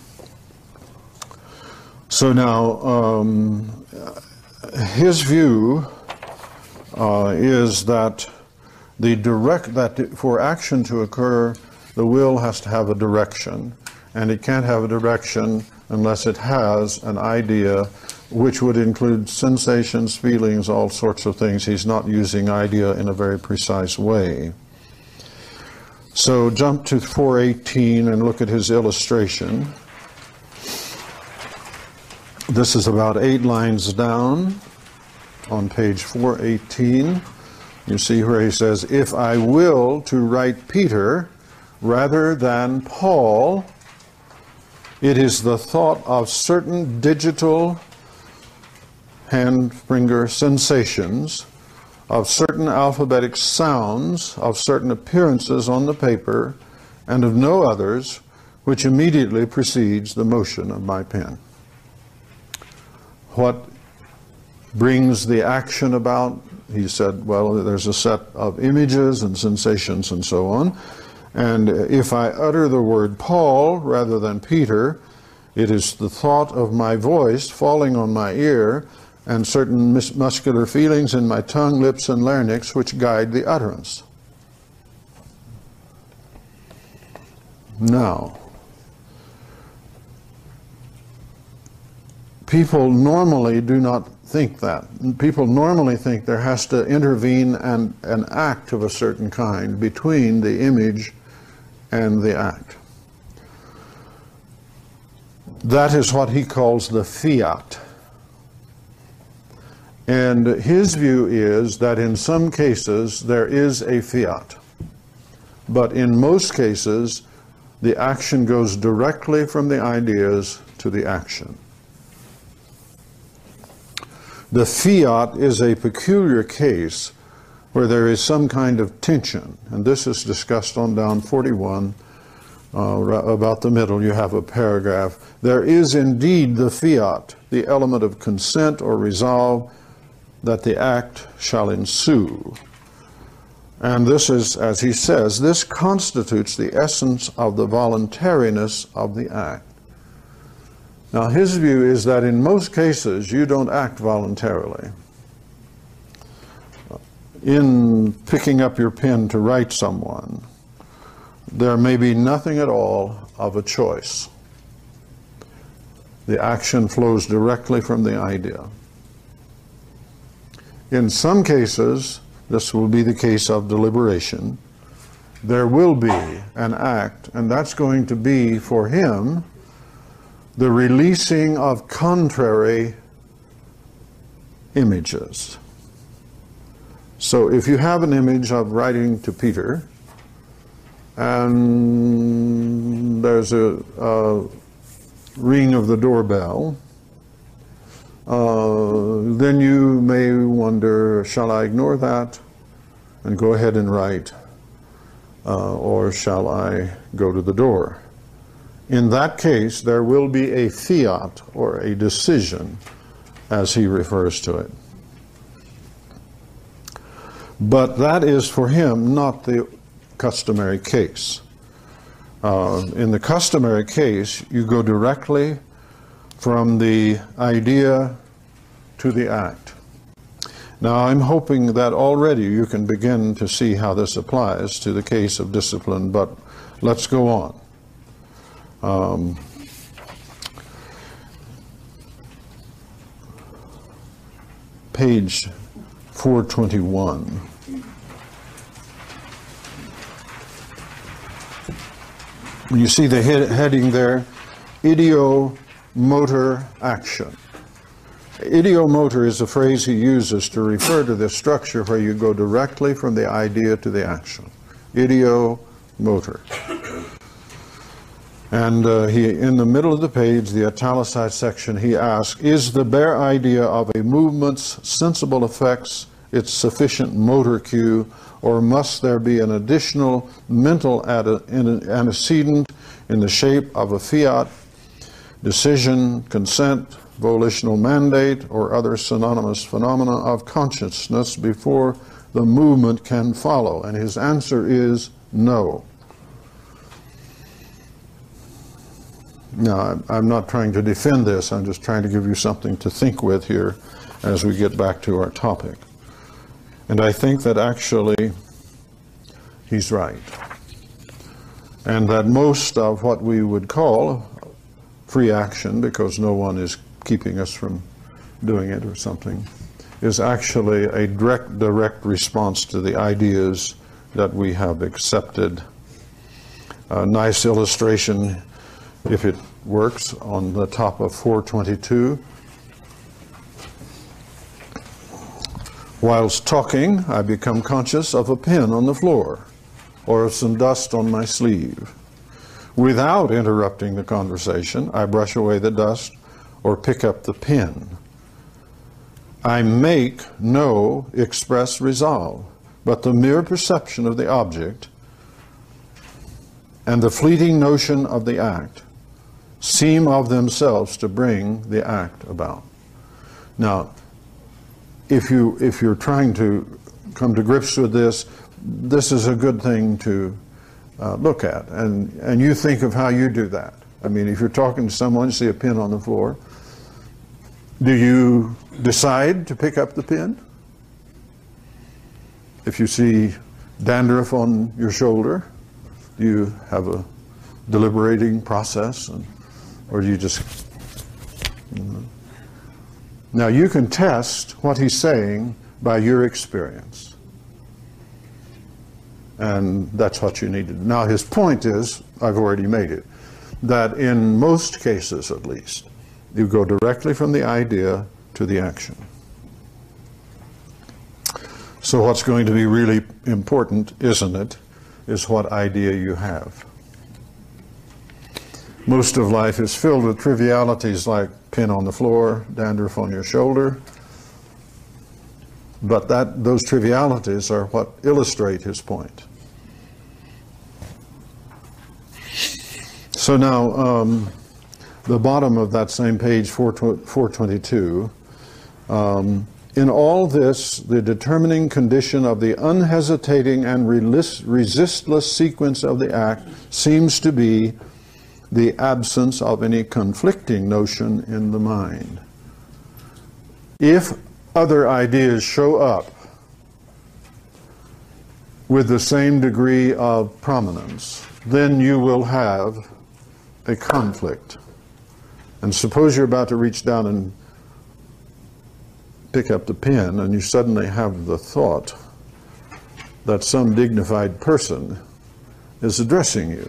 So now, his view is that for action to occur, the will has to have a direction, and it can't have a direction unless it has an idea, which would include sensations, feelings, all sorts of things. He's not using idea in a very precise way. So jump to 418 and look at his illustration. This is about 8 lines down on page 418. You see where he says, if I will to write Peter rather than Paul, it is the thought of certain digital hand-finger sensations, of certain alphabetic sounds, of certain appearances on the paper, and of no others, which immediately precedes the motion of my pen. What brings the action about? He said, well, there's a set of images and sensations and so on. And if I utter the word Paul rather than Peter, it is the thought of my voice falling on my ear and certain muscular feelings in my tongue, lips, and larynx which guide the utterance. Now, people normally do not think that. People normally think there has to intervene an act of a certain kind between the image and the act. That is what he calls the fiat. And his view is that in some cases there is a fiat, but in most cases the action goes directly from the ideas to the action. The fiat is a peculiar case where there is some kind of tension, and this is discussed on down 41, about the middle, you have a paragraph. There is indeed the fiat, the element of consent or resolve that the act shall ensue. And this is, as he says, this constitutes the essence of the voluntariness of the act. Now, his view is that in most cases, you don't act voluntarily. In picking up your pen to write someone, there may be nothing at all of a choice. The action flows directly from the idea. In some cases, this will be the case of deliberation, there will be an act, and that's going to be, for him, the releasing of contrary images. So if you have an image of writing to Peter, and there's a ring of the doorbell, then you may wonder, shall I ignore that and go ahead and write, or shall I go to the door? In that case, there will be a fiat, or a decision, as he refers to it. But that is, for him, not the customary case. In the customary case, you go directly from the idea to the act. Now, I'm hoping that already you can begin to see how this applies to the case of discipline, but let's go on. Page 421. You see the heading there, idiomotor action. Idiomotor is a phrase he uses to refer to this structure where you go directly from the idea to the action. Idiomotor. And in the middle of the page, the italicized section, he asks, is the bare idea of a movement's sensible effects its sufficient motor cue, or must there be an additional mental antecedent in the shape of a fiat, decision, consent, volitional mandate, or other synonymous phenomena of consciousness before the movement can follow? And his answer is no. Now, I'm not trying to defend this, I'm just trying to give you something to think with here as we get back to our topic. And I think that actually he's right. And that most of what we would call free action, because no one is keeping us from doing it or something, is actually a direct response to the ideas that we have accepted. A nice illustration, if it works, on the top of 422. Whilst talking, I become conscious of a pin on the floor or of some dust on my sleeve. Without interrupting the conversation, I brush away the dust or pick up the pin. I make no express resolve, but the mere perception of the object and the fleeting notion of the act seem of themselves to bring the act about. Now, if you're trying to come to grips with this, this is a good thing to look at, and you think of how you do that. I mean, if you're talking to someone, you see a pin on the floor, do you decide to pick up the pin? If you see dandruff on your shoulder, do you have a deliberating process, or do you just... Now, you can test what he's saying by your experience. And that's what you need to do. Now, his point is, I've already made it, that in most cases, at least, you go directly from the idea to the action. So what's going to be really important, isn't it, is what idea you have. Most of life is filled with trivialities like pin on the floor, dandruff on your shoulder. But those trivialities are what illustrate his point. So now, the bottom of that same page, 422, in all this, the determining condition of the unhesitating and resistless sequence of the act seems to be the absence of any conflicting notion in the mind. If other ideas show up with the same degree of prominence, then you will have a conflict. And suppose you're about to reach down and pick up the pen, and you suddenly have the thought that some dignified person is addressing you.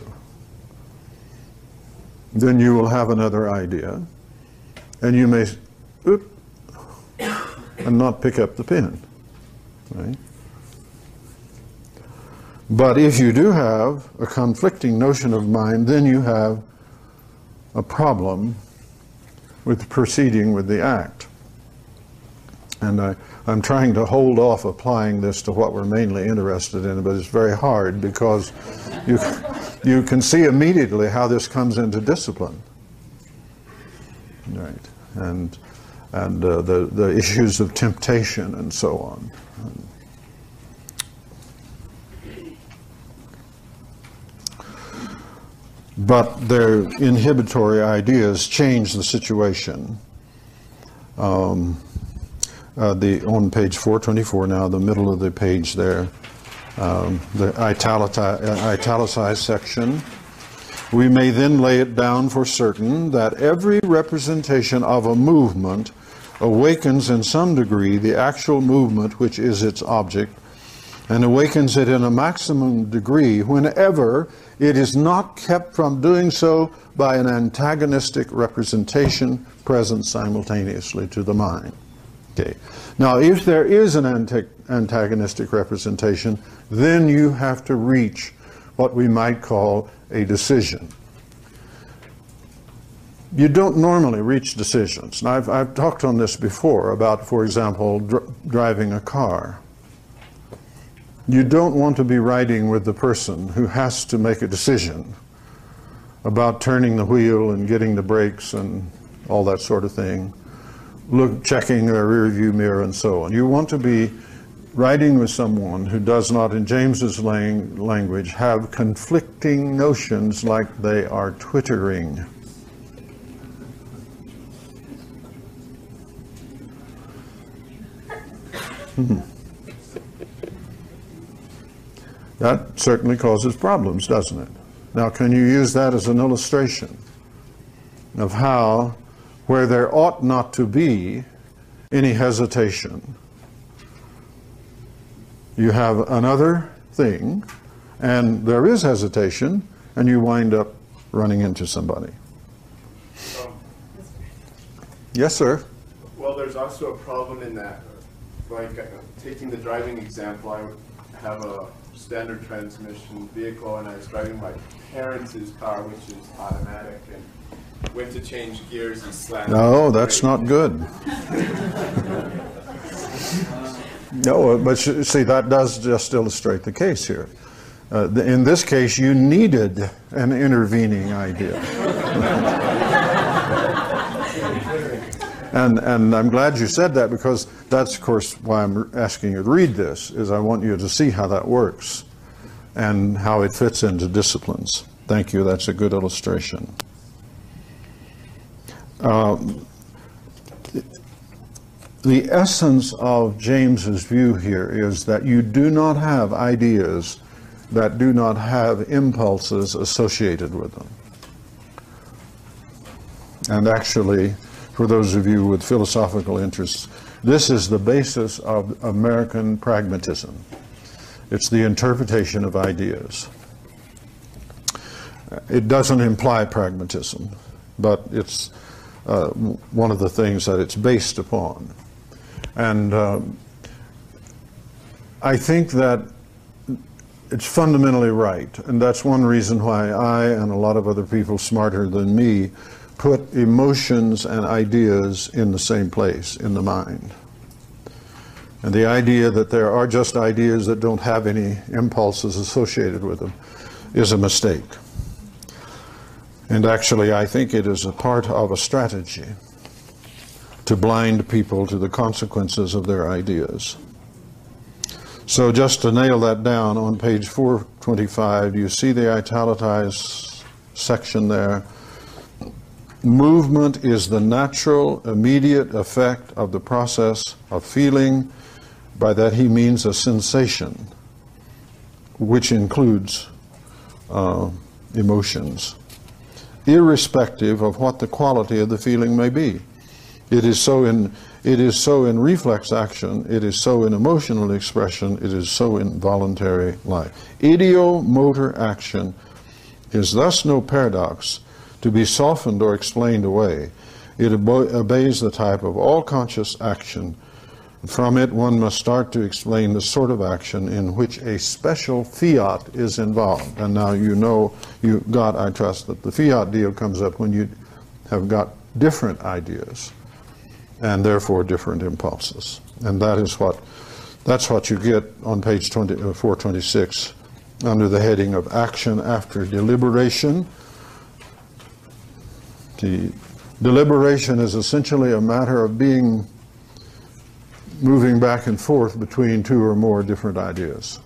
Then you will have another idea, and you may, and not pick up the pen, right? But if you do have a conflicting notion of mind, then you have a problem with proceeding with the act. And I'm trying to hold off applying this to what we're mainly interested in, but it's very hard because you can see immediately how this comes into discipline, right? And the issues of temptation and so on. But their inhibitory ideas change the situation. On page 424 now, the middle of the page there, the italicized section, we may then lay it down for certain that every representation of a movement awakens in some degree the actual movement which is its object, and awakens it in a maximum degree whenever it is not kept from doing so by an antagonistic representation present simultaneously to the mind. Okay. Now, if there is an antagonistic representation, then you have to reach what we might call a decision. You don't normally reach decisions. Now, I've talked on this before about, for example, driving a car. You don't want to be riding with the person who has to make a decision about turning the wheel and getting the brakes and all that sort of thing, checking their rear view mirror and so on. You want to be riding with someone who does not, in James's language, have conflicting notions like they are twittering. That certainly causes problems, doesn't it? Now, can you use that as an illustration of how, where there ought not to be any hesitation, you have another thing, and there is hesitation, and you wind up running into somebody? Yes, sir? Well, there's also a problem in that, like taking the driving example, I have a standard transmission vehicle, and I was driving my parents' car, which is automatic, and went to change gears and slammed. No, that's not good. No, but see, that does just illustrate the case here. In this case, you needed an intervening idea. And I'm glad you said that, because that's, of course, why I'm asking you to read this, is I want you to see how that works and how it fits into disciplines. Thank you. That's a good illustration. The essence of James's view here is that you do not have ideas that do not have impulses associated with them. And actually, for those of you with philosophical interests, this is the basis of American pragmatism. It's the interpretation of ideas. It doesn't imply pragmatism, but it's one of the things that it's based upon. And I think that it's fundamentally right, and that's one reason why I and a lot of other people smarter than me put emotions and ideas in the same place in the mind. And the idea that there are just ideas that don't have any impulses associated with them is a mistake. And actually, I think it is a part of a strategy to blind people to the consequences of their ideas. So just to nail that down, on page 425, you see the italicized section there. Movement is the natural, immediate effect of the process of feeling. By that he means a sensation, which includes emotions, irrespective of what the quality of the feeling may be. It is so in reflex action, it is so in emotional expression, it is so in voluntary life. Ideomotor action is thus no paradox to be softened or explained away. It obeys the type of all conscious action. From it, one must start to explain the sort of action in which a special fiat is involved. And now you know, I trust that the fiat deal comes up when you have got different ideas and therefore different impulses. And that's what you get on page 426 under the heading of action after deliberation. The deliberation is essentially a matter of moving back and forth between two or more different ideas.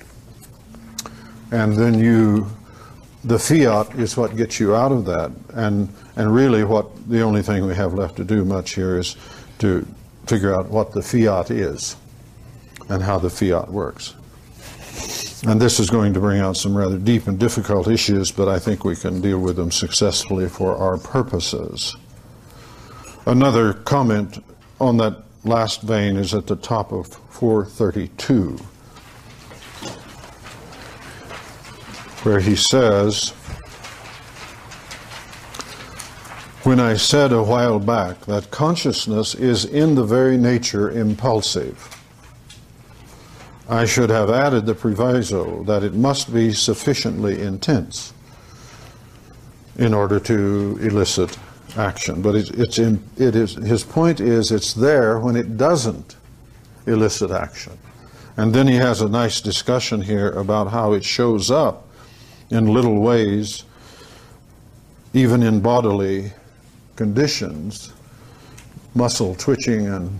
And then the fiat is what gets you out of that. And really the only thing we have left to do much here is to figure out what the fiat is and how the fiat works. And this is going to bring out some rather deep and difficult issues, but I think we can deal with them successfully for our purposes. Another comment on that last vein is at the top of 432, where he says, when I said a while back that consciousness is in the very nature impulsive, I should have added the proviso that it must be sufficiently intense in order to elicit action. But his point is it's there when it doesn't elicit action. And then he has a nice discussion here about how it shows up in little ways, even in bodily conditions, muscle twitching and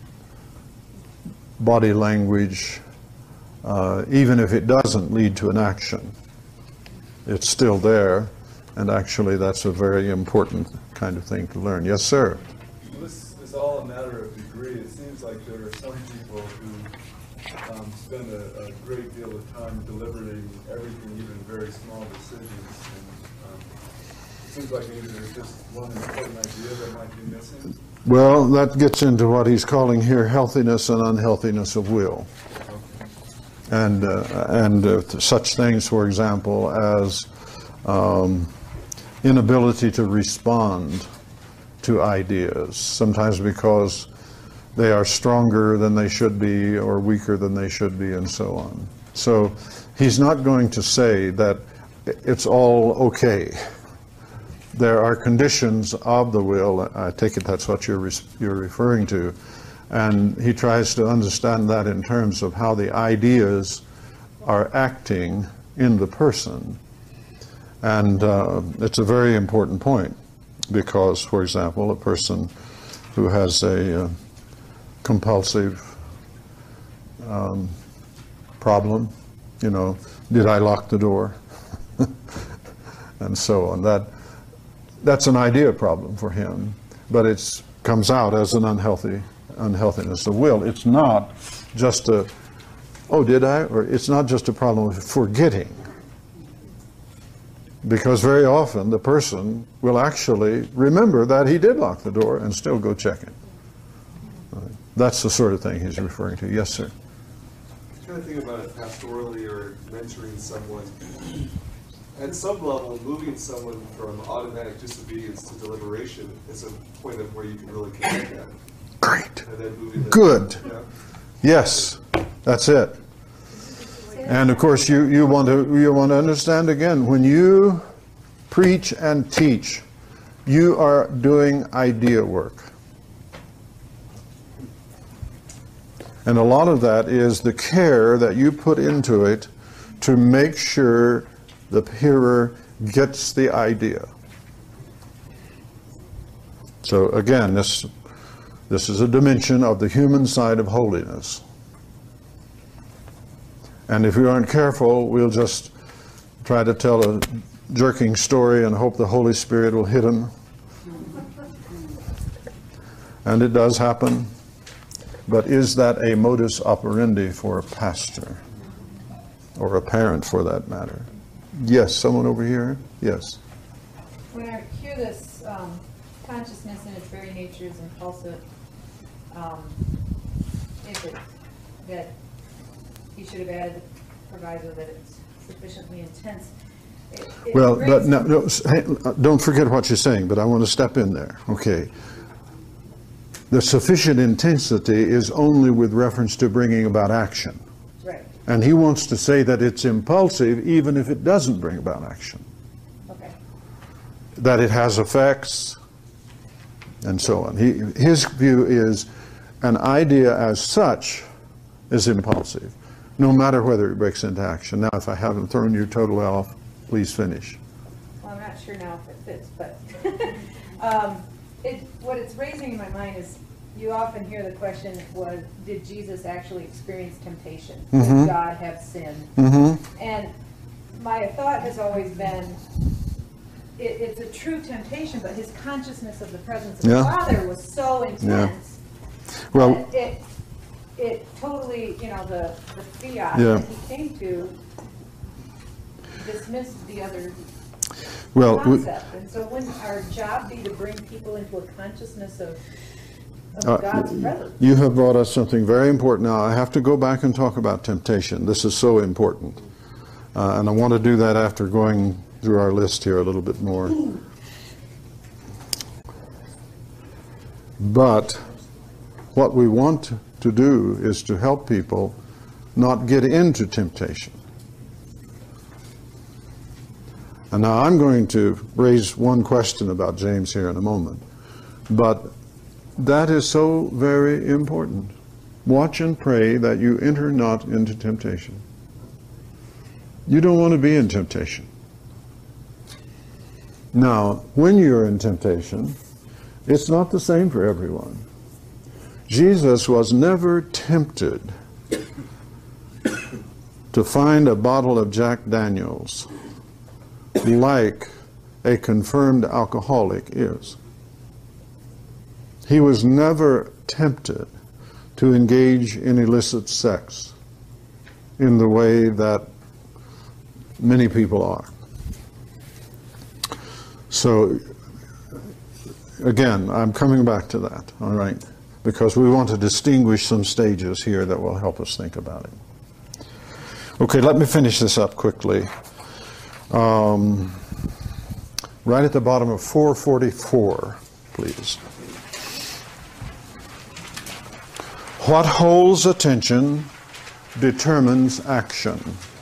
body language, even if it doesn't lead to an action. It's still there, and actually that's a very important kind of thing to learn. Yes, sir? Well, this is all a matter of degree. It seems like there are some people who spend a great deal of time deliberating everything, even very small decisions. And it seems like maybe there's just one important idea that might be missing. Well, that gets into what he's calling here healthiness and unhealthiness of will. And such things, for example, as inability to respond to ideas, sometimes because they are stronger than they should be or weaker than they should be, and so on. So he's not going to say that it's all okay. There are conditions of the will. I take it that's what you're referring to. And he tries to understand that in terms of how the ideas are acting in the person. And it's a very important point because, for example, a person who has a compulsive problem, did I lock the door? And so on. That's an idea problem for him, but it comes out as an unhealthiness of will. It's not just did I? Or it's not just a problem of forgetting. Because very often the person will actually remember that he did lock the door and still go check it. That's the sort of thing he's referring to. Yes, sir? I'm trying to think about it pastorally or mentoring someone. At some level, moving someone from automatic disobedience to deliberation is a point of where you can really connect that. Great. And then moving them, Good. Yeah. Yes, that's it. And of course, you want to understand again, when you preach and teach, you are doing idea work. And a lot of that is the care that you put into it to make sure the hearer gets the idea. So again, this is a dimension of the human side of holiness. And if we aren't careful, we'll just try to tell a jerking story and hope the Holy Spirit will hit him. And it does happen. But is that a modus operandi for a pastor? Or a parent, for that matter? Yes, someone over here? Yes. When I hear this, consciousness in its very nature is impulsive, is it that he should have added the proviso that it's sufficiently intense? Well, but no, don't forget what you're saying, but I want to step in there. Okay. The sufficient intensity is only with reference to bringing about action. Right. And he wants to say that it's impulsive even if it doesn't bring about action. Okay. That it has effects, and so on. His view is an idea as such is impulsive, no matter whether it breaks into action. Now, if I haven't thrown you totally off, please finish. Well, I'm not sure now if it fits, but what it's raising in my mind is you often hear the question, did Jesus actually experience temptation? Did God have sin? And my thought has always been, it's a true temptation, but his consciousness of the presence of the Father was so intense. Well, it totally, the fiat Yeah. that he came to dismissed the other well, concept. And so wouldn't our job be to bring people into a consciousness of God's presence? you have brought us something very important. Now, I have to go back and talk about temptation. This is so important. And I want to do that after going through our list here a little bit more. But what we want to do is to help people not get into temptation. And now I'm going to raise one question about James here in a moment. But that is so very important. Watch and pray that you enter not into temptation. You don't want to be in temptation. Now, when you're in temptation, it's not the same for everyone. Jesus was never tempted to find a bottle of Jack Daniels like a confirmed alcoholic is. He was never tempted to engage in illicit sex in the way that many people are. So, again, I'm coming back to that, all right? Because we want to distinguish some stages here that will help us think about it. Okay, let me finish this up quickly. Right at the bottom of 444, please. What holds attention determines action.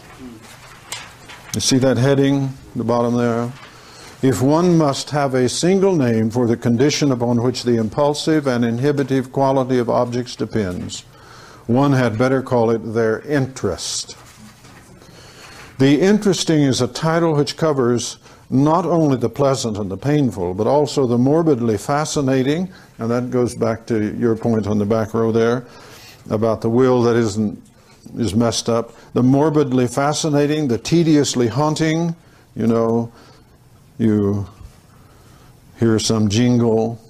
You see that heading, the bottom there? If one must have a single name for the condition upon which the impulsive and inhibitive quality of objects depends, one had better call it their interest. The interesting is a title which covers not only the pleasant and the painful, but also the morbidly fascinating, and that goes back to your point on the back row there about the will that is messed up, the morbidly fascinating, the tediously haunting. You hear some jingle.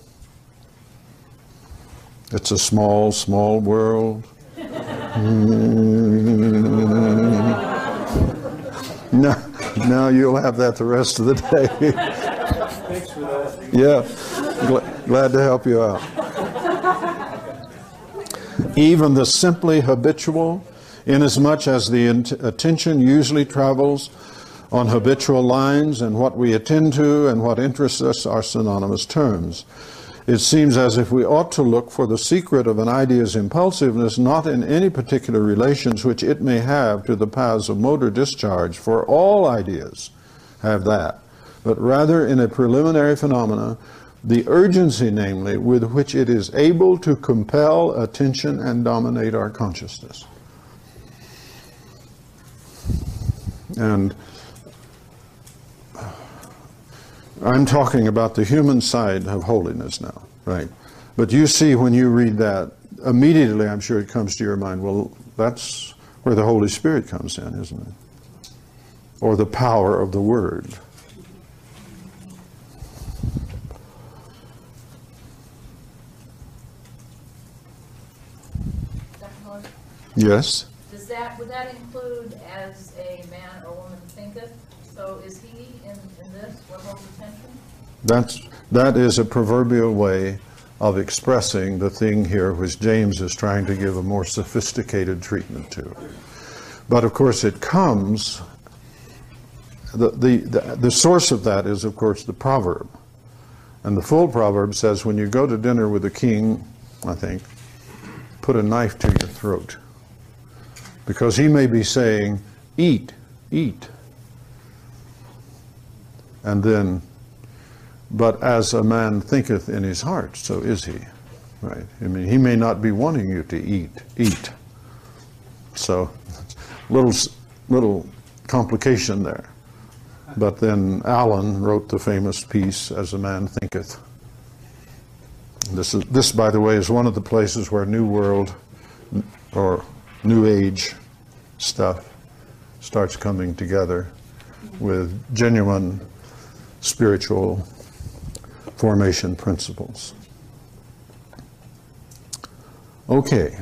It's a small, small world. Now you'll have that the rest of the day. Thanks for that. Yeah, glad to help you out. Even the simply habitual, inasmuch as the attention usually travels on habitual lines, and what we attend to and what interests us are synonymous terms. It seems as if we ought to look for the secret of an idea's impulsiveness not in any particular relations which it may have to the paths of motor discharge, for all ideas have that, but rather in a preliminary phenomena, the urgency, namely, with which it is able to compel attention and dominate our consciousness. And I'm talking about the human side of holiness now. right? But you see, when you read that, immediately I'm sure it comes to your mind, well, that's where the Holy Spirit comes in, isn't it? Or the power of the Word. Dr. Miller, Yes? would that include as a man or woman thinketh? So is he in this, what holds attention? That is a proverbial way of expressing the thing here which James is trying to give a more sophisticated treatment to. But of course it comes, the source of that is of course the proverb. And the full proverb says, when you go to dinner with a king, I think, put a knife to your throat. Because he may be saying, eat, eat. And then, but as a man thinketh in his heart, so is he. Right? I mean, he may not be wanting you to eat. So, little complication there. But then Allen wrote the famous piece, As a Man Thinketh. This, by the way, is one of the places where New World or New Age stuff starts coming together with genuine spiritual formation principles. Okay.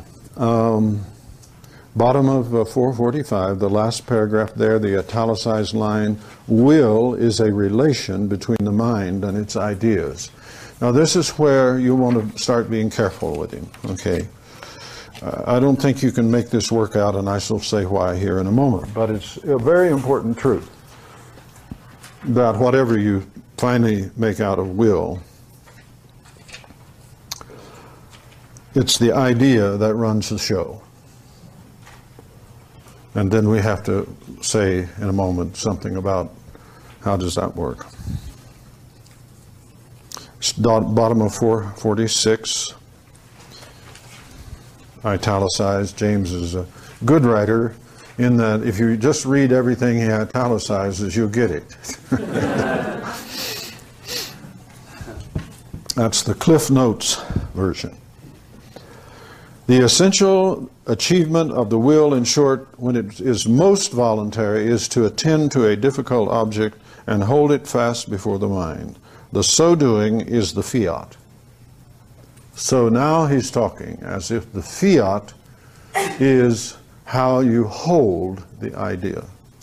Bottom of 445, the last paragraph there, the italicized line, will is a relation between the mind and its ideas. Now this is where you want to start being careful with him, okay? I don't think you can make this work out, and I shall say why here in a moment, but it's a very important truth that whatever you finally make out of will, it's the idea that runs the show. And then we have to say in a moment something about how does that work. Bottom of 446, italicized. James is a good writer in that if you just read everything he italicizes, you'll get it. That's the Cliff Notes version. The essential achievement of the will, in short, when it is most voluntary, is to attend to a difficult object and hold it fast before the mind. The so doing is the fiat. So now he's talking as if the fiat is how you hold the idea.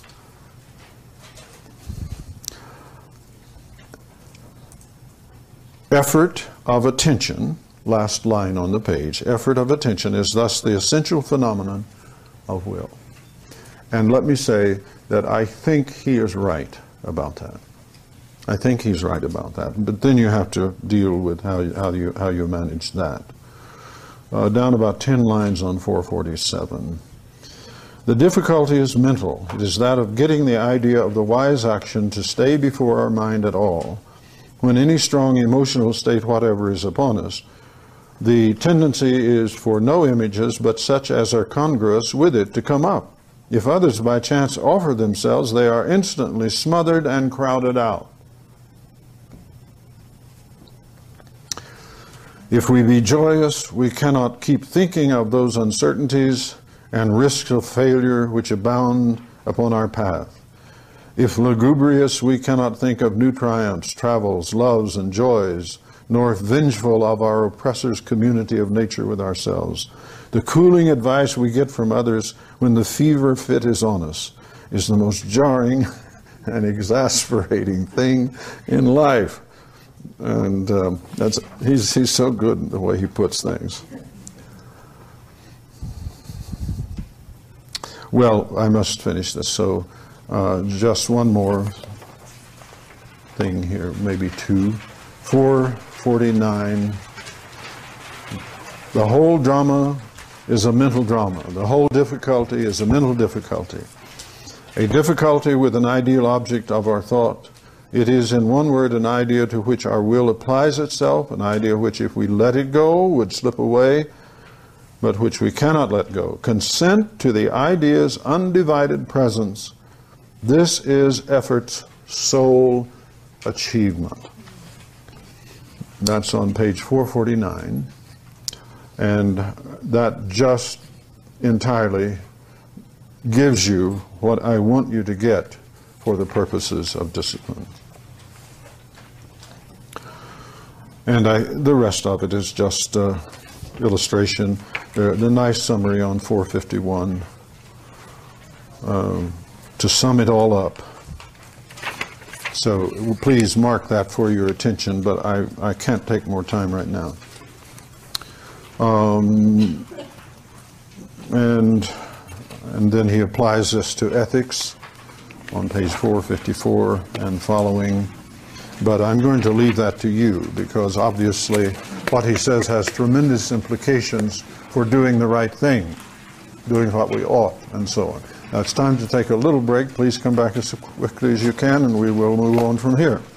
Effort of attention, last line on the page, effort of attention is thus the essential phenomenon of will. And let me say that I think he is right about that. I think he's right about that. But then you have to deal with how you manage that. Down about 10 lines on 447. The difficulty is mental. It is that of getting the idea of the wise action to stay before our mind at all. When any strong emotional state whatever is upon us, the tendency is for no images but such as are congruous with it to come up. If others by chance offer themselves, they are instantly smothered and crowded out. If we be joyous, we cannot keep thinking of those uncertainties and risks of failure which abound upon our path. If lugubrious, we cannot think of new triumphs, travels, loves, and joys, nor vengeful of our oppressor's community of nature with ourselves. The cooling advice we get from others when the fever fit is on us is the most jarring and exasperating thing in life. And he's so good in the way he puts things. Well, I must finish this, so just one more thing here, maybe two. 449. The whole drama is a mental drama. The whole difficulty is a mental difficulty. A difficulty with an ideal object of our thought. It is, in one word, an idea to which our will applies itself, an idea which, if we let it go, would slip away, but which we cannot let go. Consent to the idea's undivided presence. This is effort's sole achievement. That's on page 449. And that just entirely gives you what I want you to get for the purposes of discipline. And the rest of it is just illustration. The nice summary on 451. To sum it all up. So please mark that for your attention, but I can't take more time right now. And then he applies this to ethics on page 454 and following. But I'm going to leave that to you, because obviously what he says has tremendous implications for doing the right thing, doing what we ought, and so on. Now it's time to take a little break. Please come back as quickly as you can, and we will move on from here.